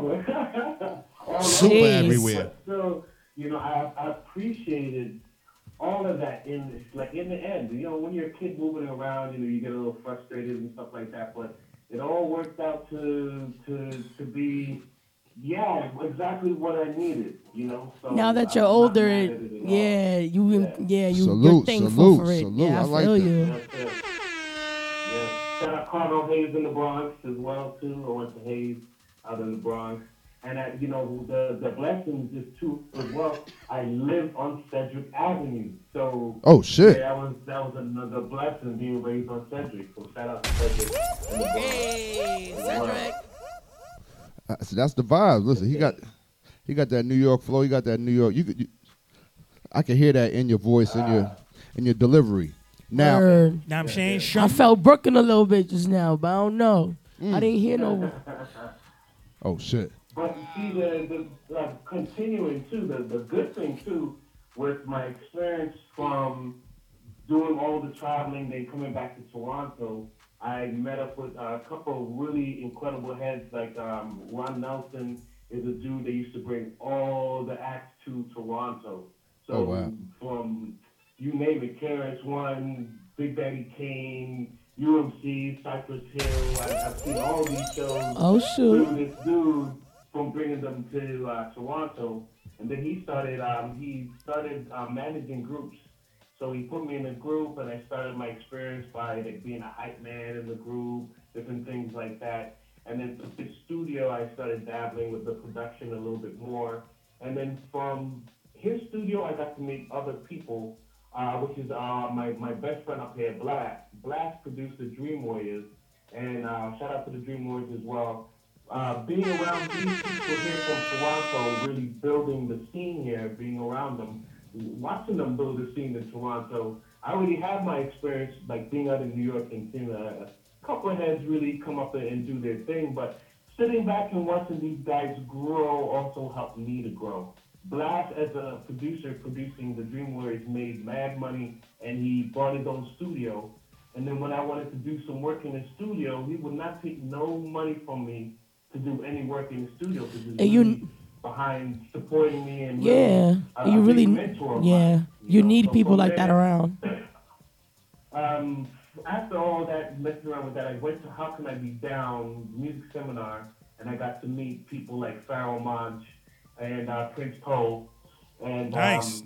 All Super over. everywhere. So, I appreciated all of that in the end. When you're a kid moving around, you get a little frustrated and stuff like that, but it all worked out to be exactly what I needed, So now that you're older, you're thankful for it. Salute. Yeah, I like feel that. you. Yeah. Shout out Carmel Hayes in the Bronx as well too. I went to Hayes out in the Bronx, and the blessings is too as well. I live on Cedric Avenue, so Oh shit. that was another blessing being raised on Cedric. So shout out to Cedric in the Bronx. Hey, Cedric. So that's the vibe. Listen, he got that New York flow. He got that New York. I can hear that in your voice, in your delivery. Now, Now I'm saying, I felt Brooklyn a little bit just now, but I don't know. I didn't hear no. Oh shit. But see, the continuing too, the good thing too, with my experience from doing all the traveling, then coming back to Toronto, I met up with a couple of really incredible heads, like Ron Nelson is a dude that used to bring all the acts to Toronto. So wow. From, you name it, KRS-One, Big Daddy Kane, UMC, Cypress Hill, I've seen all these shows. Oh, shoot. Through this dude from bringing them to Toronto. And then he started managing groups. So he put me in a group, and I started my experience by being a hype man in the group, different things like that. And then for the studio, I started dabbling with the production a little bit more. And then from his studio, I got to meet other people, which is my best friend up here, Blast. Blast produced the Dream Warriors, and shout out to the Dream Warriors as well. Being around these people here from Toronto, really building the scene here, being around them, watching them build the scene in Toronto, I already had my experience like being out in New York and seeing a couple of heads really come up and do their thing, but sitting back and watching these guys grow also helped me to grow. Blast, as a producer producing the Dream Warriors, made mad money, and he bought his own studio. And then when I wanted to do some work in the studio, he would not take no money from me to do any work in the studio because he was really behind supporting me and you really mentor. You need people like that around. After all that, messing around with that, I went to How Can I Be Down music seminar, and I got to meet people like Pharoah Monch and Prince Poe. And nice.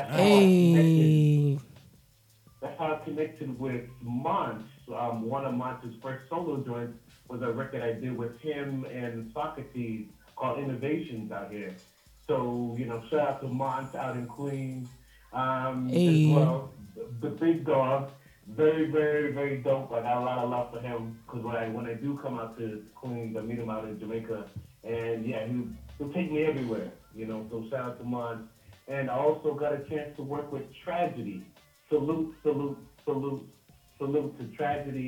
That's how I connected with Monch. One of Monch's first solo joints was a record I did with him and Socrates called Innovations out here. So, shout out to Monch out in Queens as well. The big dog, very, very, very dope. I got a lot of love for him because when I do come out to Queens, I meet him out in Jamaica. And he'll take me everywhere, so shout out to Monch. And I also got a chance to work with Tragedy. Salute to Tragedy.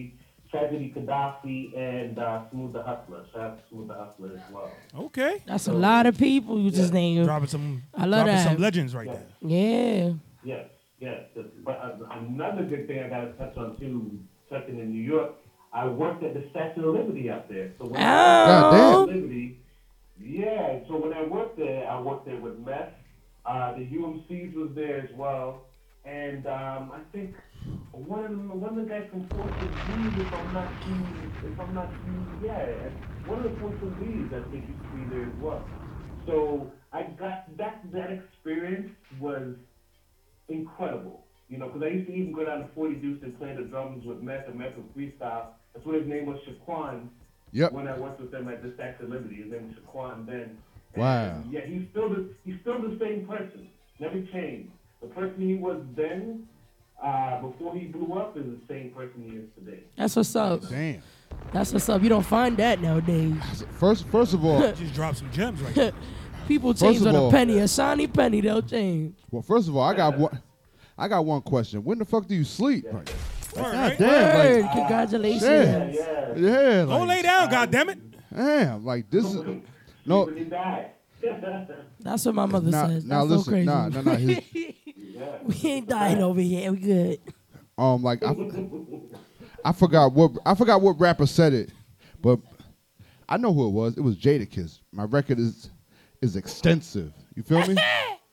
Tragedy Gaddafi, and Smooth the Hustler. Shout out to Smooth the Hustler as well. Okay. That's a lot of people you just named. Dropping some. I love dropping that. some legends right there. Yeah. Yes, yes. But another good thing I got to touch on too, touching in New York, I worked at the Statue of Liberty out there. So when I worked at the Statue of Liberty, so when I worked there with Meth. The UMCs was there as well, and I think one of the guys from Forces V's, if I'm not one of the Forces V's I think used to be there as well. So I got that experience was incredible, because I used to even go down to 40 Deuce and play the drums with Meth and Meth with Freestyle. That's what his name was, Shaquan. Yep. When I worked with them at the Statue of Liberty, his name was Shaquan then. Wow. And yeah, he's still the same person. Never changed. The person he was then, before he blew up, is the same person he is today. That's what's up. Damn. That's what's up. You don't find that nowadays. First of all, Just drop some gems right there. People First change of on a all- penny, a shiny penny, they'll change. well, first of all, I got one question. When the fuck do you sleep? Like, Word, God right? damn, Word, like, congratulations. yeah, Don't like, lay down, goddammit. damn, like this is no. When he died. That's what my mother Now, says. now That's so listen, crazy. nah. His, We ain't dying over here. We good. like I forgot what rapper said it, but I know who it was. It was Jadakiss. My record is extensive. You feel me?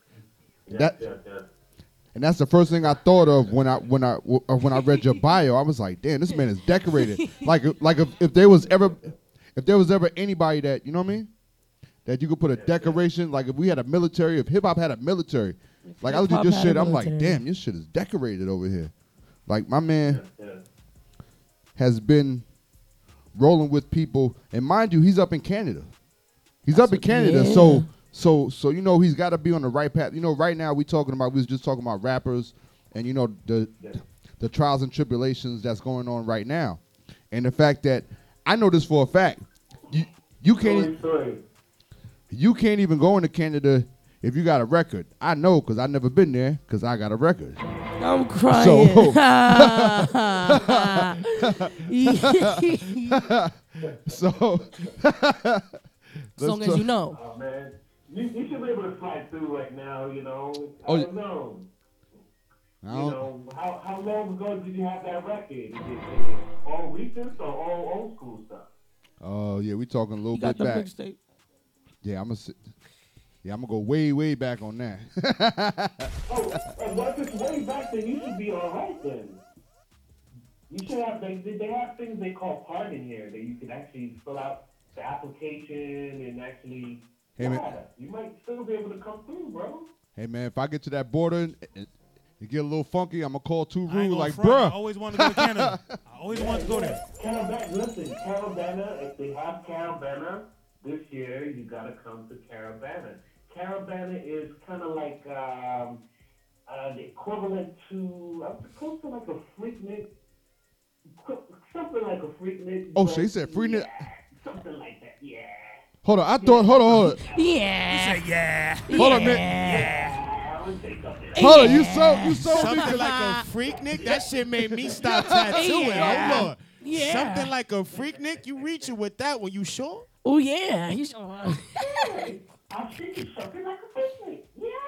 And that's the first thing I thought of when I read your bio. I was like, damn, this man is decorated. like if there was ever anybody that, you know what I mean, that you could put a decoration. Like if we had a military, if hip hop had a military, like I looked at your hip-hop had shit, a I'm like, military. damn, your shit is decorated over here. Like my man has been rolling with people, and mind you, he's up in Canada. He's up in Canada, yeah. so he's got to be on the right path. Right now we was just talking about rappers, and the trials and tribulations that's going on right now, and the fact that I know this for a fact, you can't even go into Canada if you got a record. I know because I never been there because I got a record. I'm crying. So as long as you know. Oh man, you should be able to slide through right now. I don't know. How long ago did you have that record? Is it all recent or all old school stuff? Oh yeah, we talking a little You got bit the back. mixtape. Yeah, I'm gonna go way back on that. Well, if it's way back, then you should be all right then. You should have. They have things they call pardon here that you can actually fill out the application and actually. Hey, man. You might still be able to come through, bro. Hey man, if I get to that border and it get a little funky, I'm gonna call Too I ain't Rude gonna like, front. I bruh. always wanted to go to Canada. I always wanted to go there. Listen, Caravana, if they have Caravana this year, you gotta come to Caravana. Caravana is kind of like the equivalent to, I'm supposed to like a Freaknik, something like a Freaknik. Oh, but shit, he said Freaknik? Yeah, something like that, yeah. Hold on, hold on. Yeah. Yeah. Hold on, man. Hold on, you so Something like a Freaknik? That shit made me stop tattooing. Yeah. Hold on. Yeah. Something like a Freaknik? You reaching with that one, you sure? Oh yeah. He's I'm thinking something like a Freaknik.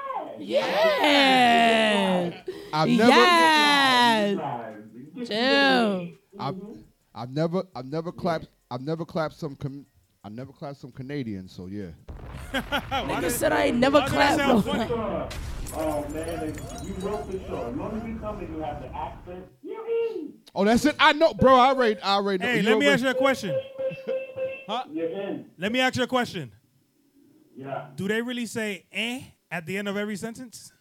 yeah. I've never Yes. Chill. I've never clapped some Canadians, so yeah. Nigga said I ain't never why did that clapped sound no. funny? Oh man, you wrote for sure. As long as you come and you have the accent, you're in. Oh, that's it. I know, bro. I already know. Hey, let me ask you a question. Huh? You're in. Let me ask you a question. Yeah. Do they really say at the end of every sentence?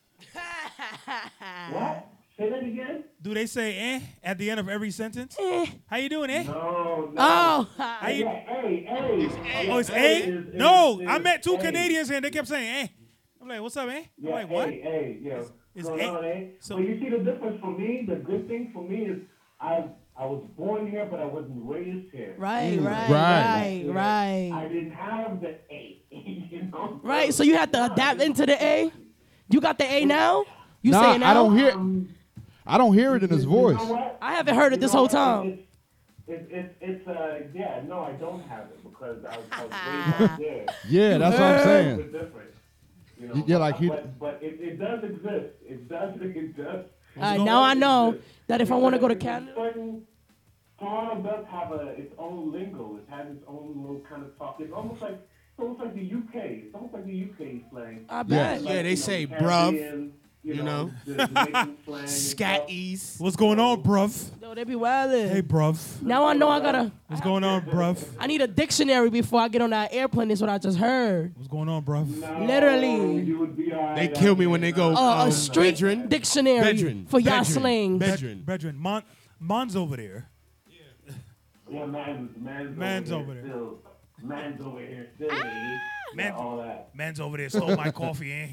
What? Say that again? Do they say at the end of every sentence? How you doing, No. Oh. How you? Hey. Oh, it's Is No, I met two A. Canadians and they kept saying I'm like, what's up, I'm Yeah, like, what? Hey, yeah. It's Going A. on, eh? So- But you see the difference for me, the good thing for me is I was born here, but I wasn't raised here. Right. I didn't have the A. Right. So you had to adapt into the A. You got the A now. You Nah, say it now. I don't hear it in his voice. I haven't heard it this whole time. Yeah, no, I don't have it because I was raised out there. Yeah, that's what I'm It's saying. different. You know, Yeah, like he. but it does exist. It does. Now I know that if I want to go to Canada, Toronto does have its own lingo. It has its own little kind of talk. It's almost like the UK. It's almost like the UK slang. I bet. Yeah, they say bruv. You know, Scatties. What's going on, bruv? Yo, they be wildin'. Hey, bruv. Now I know I gotta. What's going on, bruv? I need a dictionary before I get on that airplane. Is what I just heard. What's going on, bruv? Literally. You would be all right. They kill me when they go. A street Bedrin. dictionary Bedrin. for y'all Bedrin. slang. Bedrin. Brethren, Mon's over there. Yeah, Man's over there. Still. Man's over here still. Man, All that. man's over there stole my coffee, eh?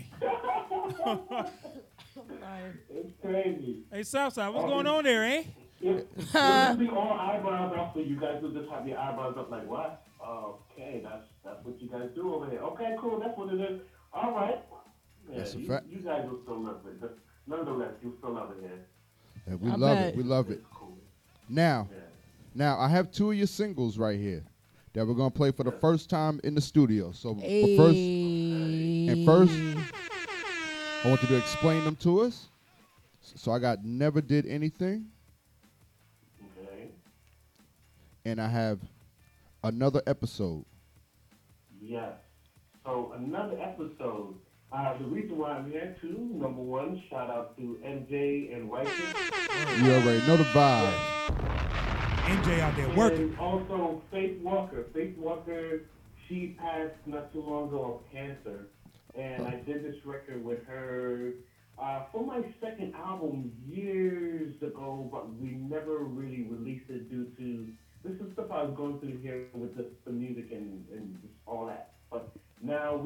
It's crazy. Hey, Southside, what's going on there, eh? It would be all eyebrows up, so you guys would just have your eyebrows up like, what? Okay, that's what you guys do over here. Okay, cool, that's what it is. All right. Yeah, That's a fact. You guys will still love it. But nonetheless, you still love it here. Yeah, we I love bet. it. We love it. Cool. Now, Yeah. I have 2 of your singles right here that we're gonna play for the first time in the studio. So Hey. first, I want you to explain them to us. So I got Never Did Anything, Okay. and I have Another Episode. Yes. So another episode. The reason why I'm here too, number one, shout out to MJ and Righteous. You already know the vibe. MJ out there working. And also Faith Walker. Faith Walker, she passed not too long ago of cancer. And I did this record with her for my second album years ago, but we never really released it due to this is stuff I was going through here with the music and just all that. But now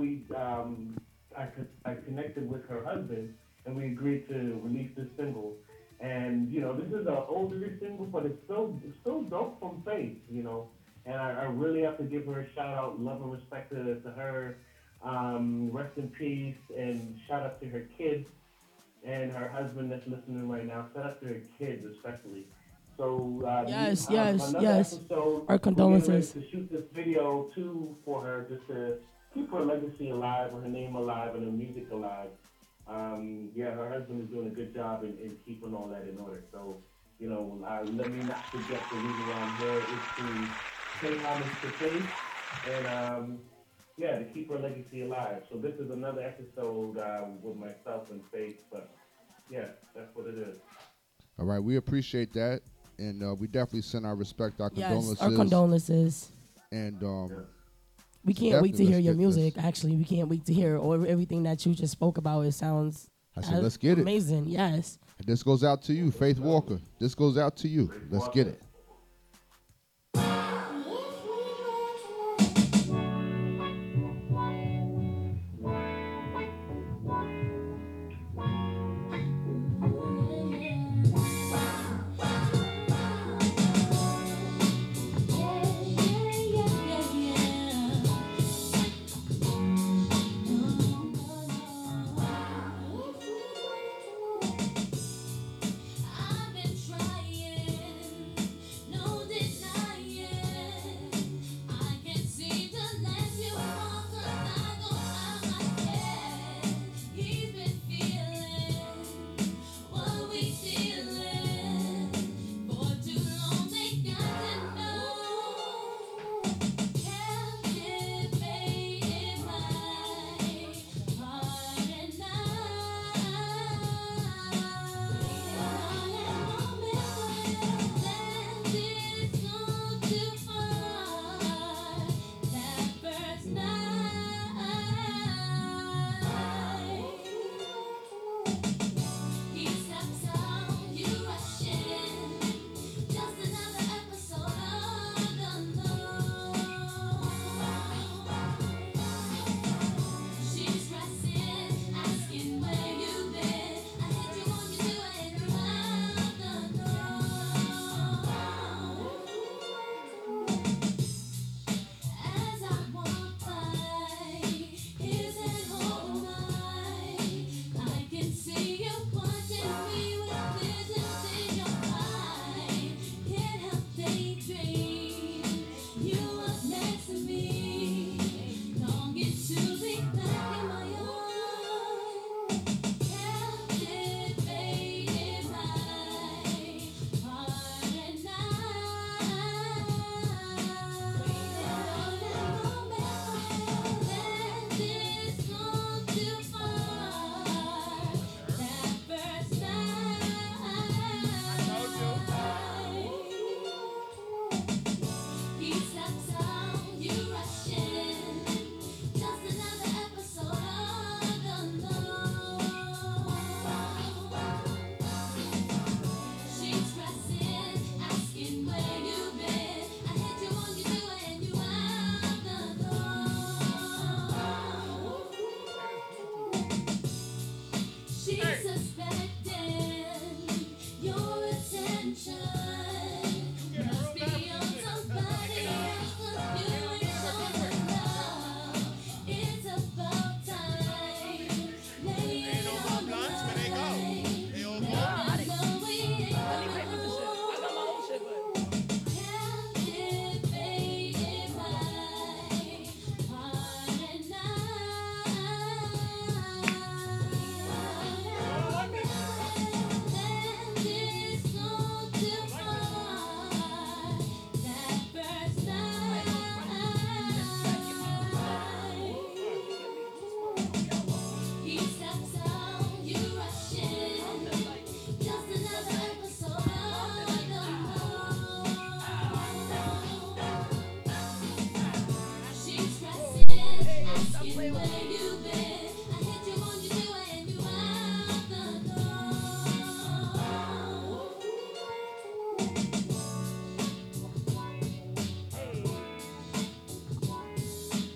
I connected with her husband and we agreed to release this single. And you know, this is an older single, but it's still dope from Faith, you know. And I really have to give her a shout out, love and respect to her. Rest in peace, and shout out to her kids and her husband that's listening right now. Shout out to her kids especially. So Yes. episode, Our condolences. we're getting ready to shoot this video too for her, just to keep her legacy alive, her name alive, and her music alive. Her husband is doing a good job in keeping all that in order. So, you know, let me not forget the reason why I'm here is to pay homage to Faith and to keep her legacy alive. So this is another episode with myself and Faith, but yeah, that's what it is. All right, we appreciate that, and we definitely send our respect, our condolences. Yes, our condolences. And We can't wait to definitely hear let's your get music. Actually, we can't wait to hear everything that you just spoke about. It sounds I said, let's get it. amazing. Yes. And this goes out to you, Faith Walker. This goes out to you. Let's get it. I've been trying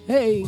Hey.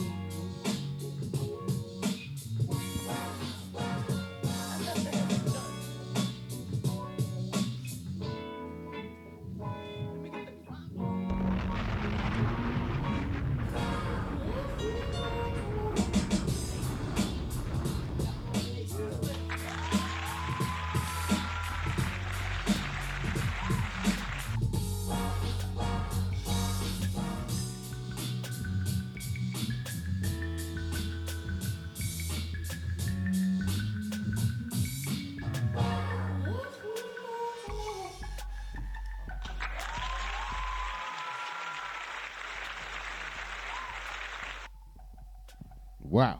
Wow.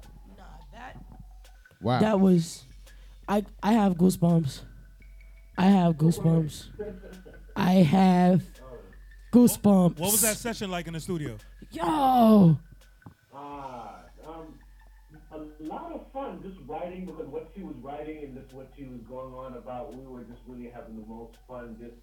Wow. That was, I have goosebumps. I have goosebumps. I have goosebumps. What was that session like in the studio? Yo. A lot of fun just writing, because what she was writing and just what she was going on about, we were just really having the most fun, just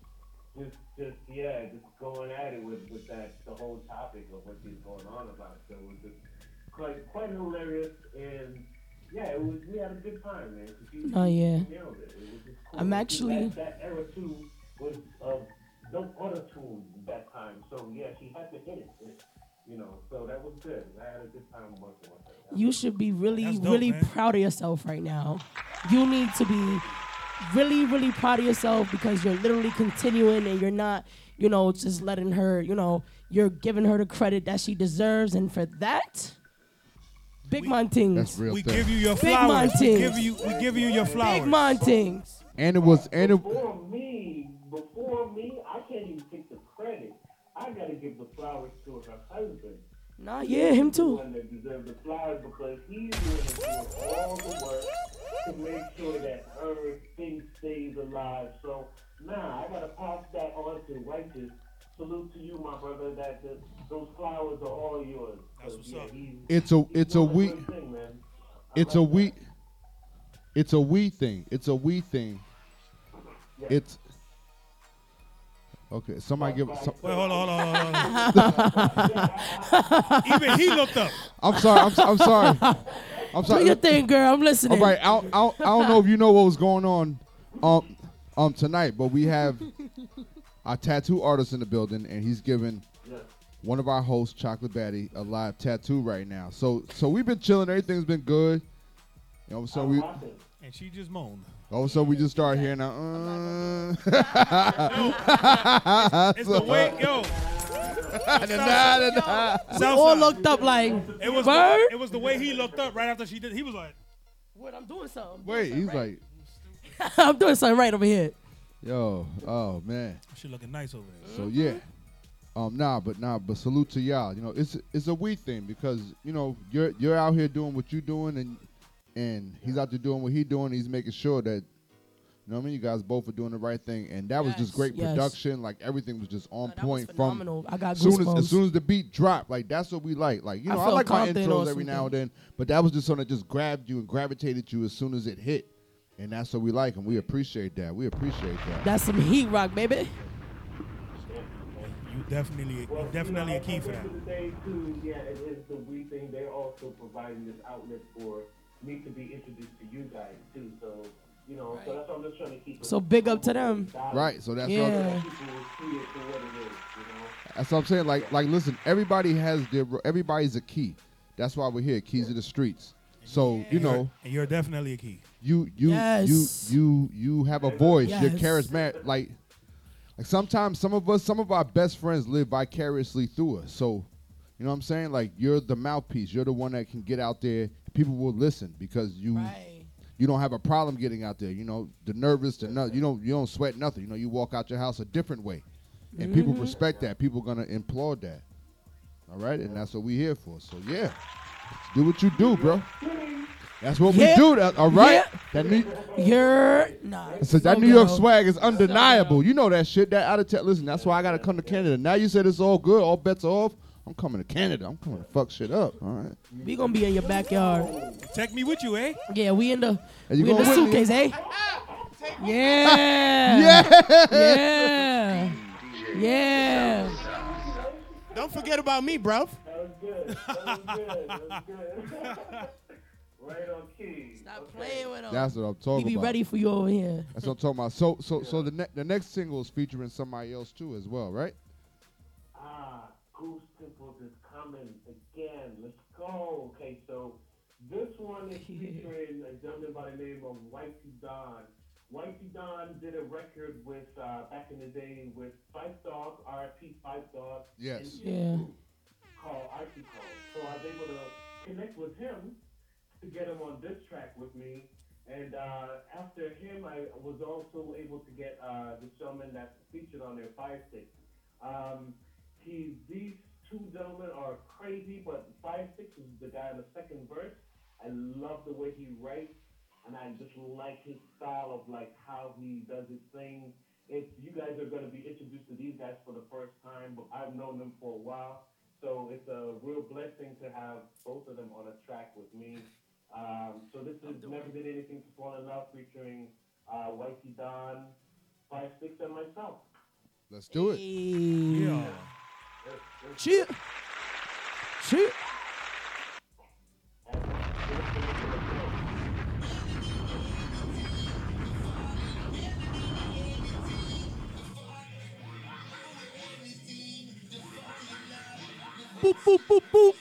going at it with that, the whole topic of what she's going on about. So it was just quite hilarious, and yeah, we had a good time, man. Oh yeah. She nailed it. It was just cool. I'm actually. That era too was no auto-tune that time, so yeah, she had to hit it. You know, so that was good. I had a good time working with her. You should be really, That's dope, really man. proud of yourself right now. You need to be really, really proud of yourself because you're literally continuing and you're not, just letting her, you're giving her the credit that she deserves. And for that, big man things. That's real We thing. give you your Big flowers. We Montings. give you your flowers. Big man things. And it was Before me, I can't even take the credit. I gotta give the flowers to her husband. Nah, yeah, him The too. one that deserves the flowers because he's doing all the work to make sure that her thing stays alive. So I gotta pass that on to Righteous. Salute to you, my brother. That those flowers are all yours. That's what's up. it's a we Thing, man. it's a we it's a we thing. It's a we thing. It's okay. Somebody give. Wait, hold on. Even he looked up. I'm sorry. I'm sorry. I'm Do sorry. your thing, girl. I'm listening. All right. I don't know if you know what was going on tonight, but we have our tattoo artist in the building, and he's giving one of our hosts, Chocolate Batty, a live tattoo right now. So we've been chilling. Everything's been good. You know, so And she just moaned. also we just started hearing It's the way, yo. We all looked up like, Bird? It was the way he looked up right after she did. He was like, "What? I'm doing something." Wait, he's like, I'm doing something right over here. yo, oh man. she looking nice over there. So yeah. But salute to y'all. You know, it's a we thing because, you're out here doing what you're doing and he's out there doing what he's doing. He's making sure that, you guys both are doing the right thing. And that was just great production. Like everything was just on point phenomenal. I got as soon goosebumps. as the beat dropped. Like that's what we like. Like, I felt like my confident intros on every now and something. then, but that was just something that just grabbed you and gravitated you as soon as it hit. And that's what we like, and we appreciate that. We appreciate that. That's some heat rock, baby. You definitely a key for that. At the end of the day, too, yeah, it is the we thing. They're also providing this outlet for me to be introduced to you guys too. So, so that's what I'm just trying to keep. So big up to them. Right. So that's Yeah. what People will see it for what it is. That's what I'm saying. Like, listen, everybody's a key. That's why we're here. Keys to the streets. So And you're definitely a key. you have a voice. You're charismatic. Like sometimes some of our best friends live vicariously through us. So, you know what I'm saying? Like you're the mouthpiece. You're the one that can get out there. People will listen because you don't have a problem getting out there. The nervous, you don't sweat nothing. You walk out your house a different way, and people respect that. People gonna applaud that. All right, and that's what we here for. So yeah, do what you do, bro. That's what we do. All right. That New York swag is undeniable. You know that shit. That out of town. Listen, that's why I gotta come to Canada. Now you said it's all good. All bets are off. I'm coming to Canada. I'm coming to fuck shit up. All right. We gonna be in your backyard. Take me with you, eh? Yeah, we in the you going with me? suitcase, eh? Yeah. Yeah. Don't forget about me, bro. was good. That was good. That was good. Right on key. Stop playing with him. That's what I'm He talking be about. ready for you over here. That's what I'm talking about. So the next single is featuring somebody else too as well, right? Goose Pimples is coming again. Let's go. Okay, so this one is featuring a gentleman by the name of Whitey Don. Whitey Don did a record with back in the day with Five Dog, R.I.P. Five Dog. Yes. Yeah. Called Article. So I was able to connect with him to get him on this track with me. And after him, I was also able to get the gentleman that's featured on there, 5-6. These two gentlemen are crazy, but 5-6 is the guy in the second verse. I love the way he writes, and I just like his style of like how he does his thing. If you guys are going to be introduced to these guys for the first time, but I've known them for a while, so it's a real blessing to have both of them on a track with me. So this is Never Did Anything to Fall in Love featuring Whitey Don, 5-6, and myself. Let's do it. Yeah. Cheer. Cheer. Boop, boop, boop, boop.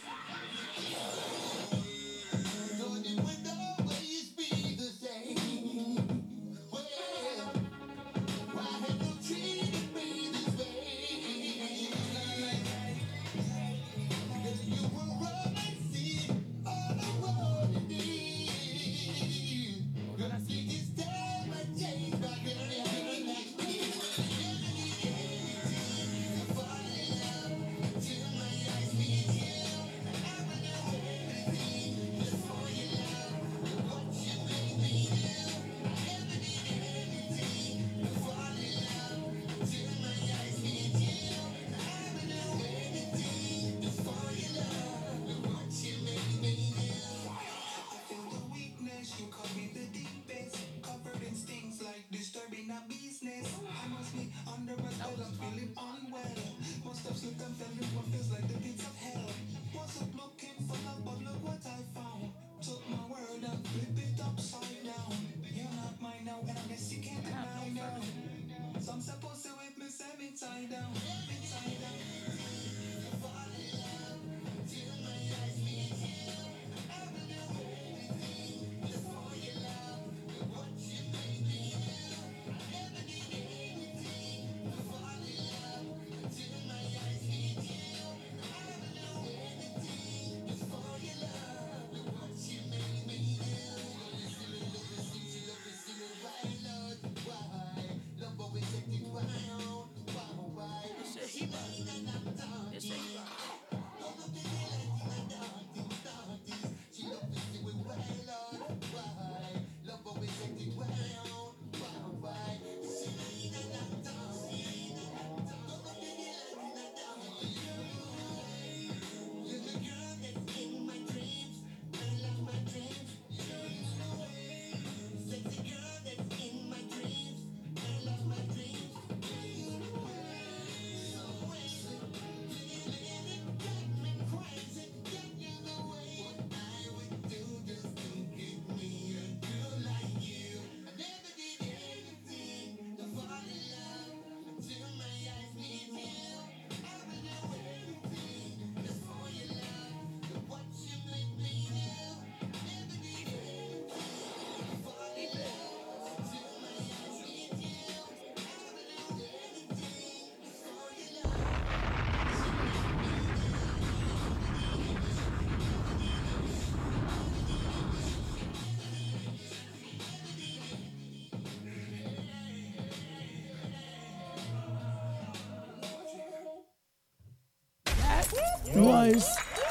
Was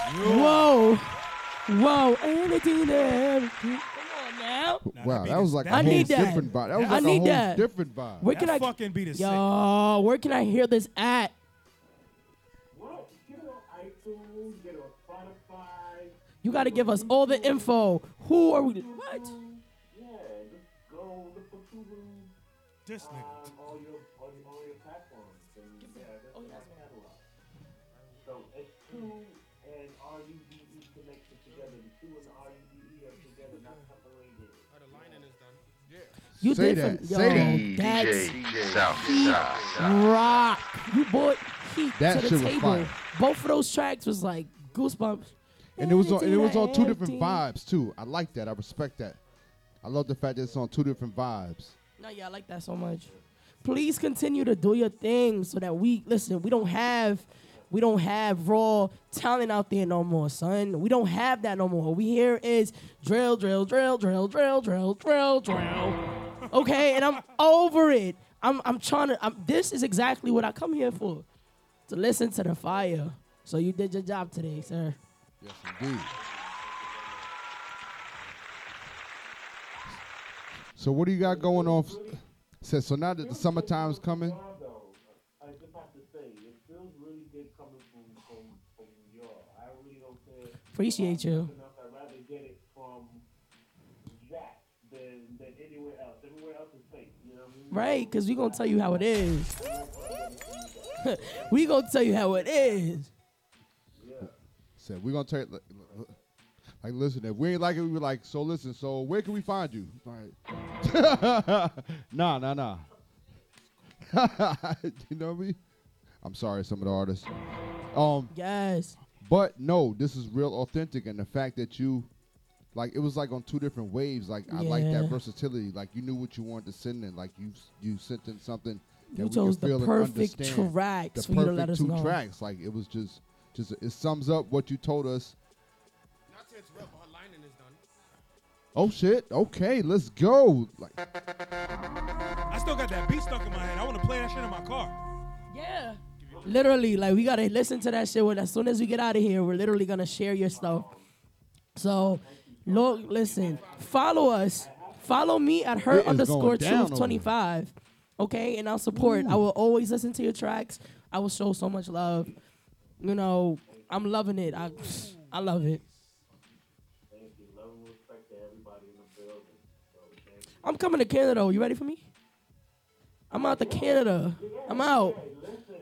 whoa, anything there. Come on now. Wow, that was like I a need whole that. different vibe. That was I like a need whole that. different vibe. Where can That I fucking beat is sick. Yo, where can I hear this at? What? Get it on iTunes, get it on Spotify. You got to give us all the info. Who are we? What? Yeah, just go look for Tulu. This nigga. All your platforms. And yeah, that's my catalog. So it's 2 and R-U-D-E connected together. The two and the R-U-D-E are together, not separated. The lining is done. You Say different. that. Yo, Say that's DJ Southside. rock. You brought heat That to the shit was table. fire. Both of those tracks was like goosebumps. And it was on two different vibes too. I like that. I respect that. I love the fact that it's on two different vibes. No, yeah, I like that so much. Please continue to do your thing so that we don't have raw talent out there no more, son. We don't have that no more. All we hear is drill, drill, drill, drill, drill, drill, drill, drill. Okay, and I'm over it. This is exactly what I come here for. To listen to the fire. So you did your job today, sir. Yes, indeed. So what do you got going on? Says so now that the summertime's coming. I just have to say, it feels really good coming from New York. I really don't care. Appreciate you. I'd rather get it from that than anywhere else. Everywhere else is fake. You know what I mean? Right, because we going to tell you how it is. We going to tell you how it is. Said we're gonna tell you, like listen, if we ain't like it, we be like, so listen, so where can we find you? Like, nah. You know me? I'm sorry, some of the artists. Yes. But no, this is real authentic, and the fact that you, like, it was like on two different waves. Like I like that versatility. Like you knew what you wanted to send in. Like you sent in something that You we chose could feel the and perfect understand. tracks The for you to let perfect us two know. tracks. Like it was just it sums up what you told us. Not to interrupt, but her lining is done. Oh shit! Okay, let's go. Like, I still got that beat stuck in my head. I want to play that shit in my car. Yeah. Literally, like we gotta listen to that shit. As soon as we get out of here, we're literally gonna share your stuff. So, look, listen, follow us. Follow me at It is going her_truth down over 25. Okay, and I'll support. I will always listen to your tracks. I will show so much love. You know, I'm loving it. I love it. Thank you. Love and respect to everybody in the building. So, thank you. I'm coming to Canada. You ready for me? I'm out to Canada. I'm out.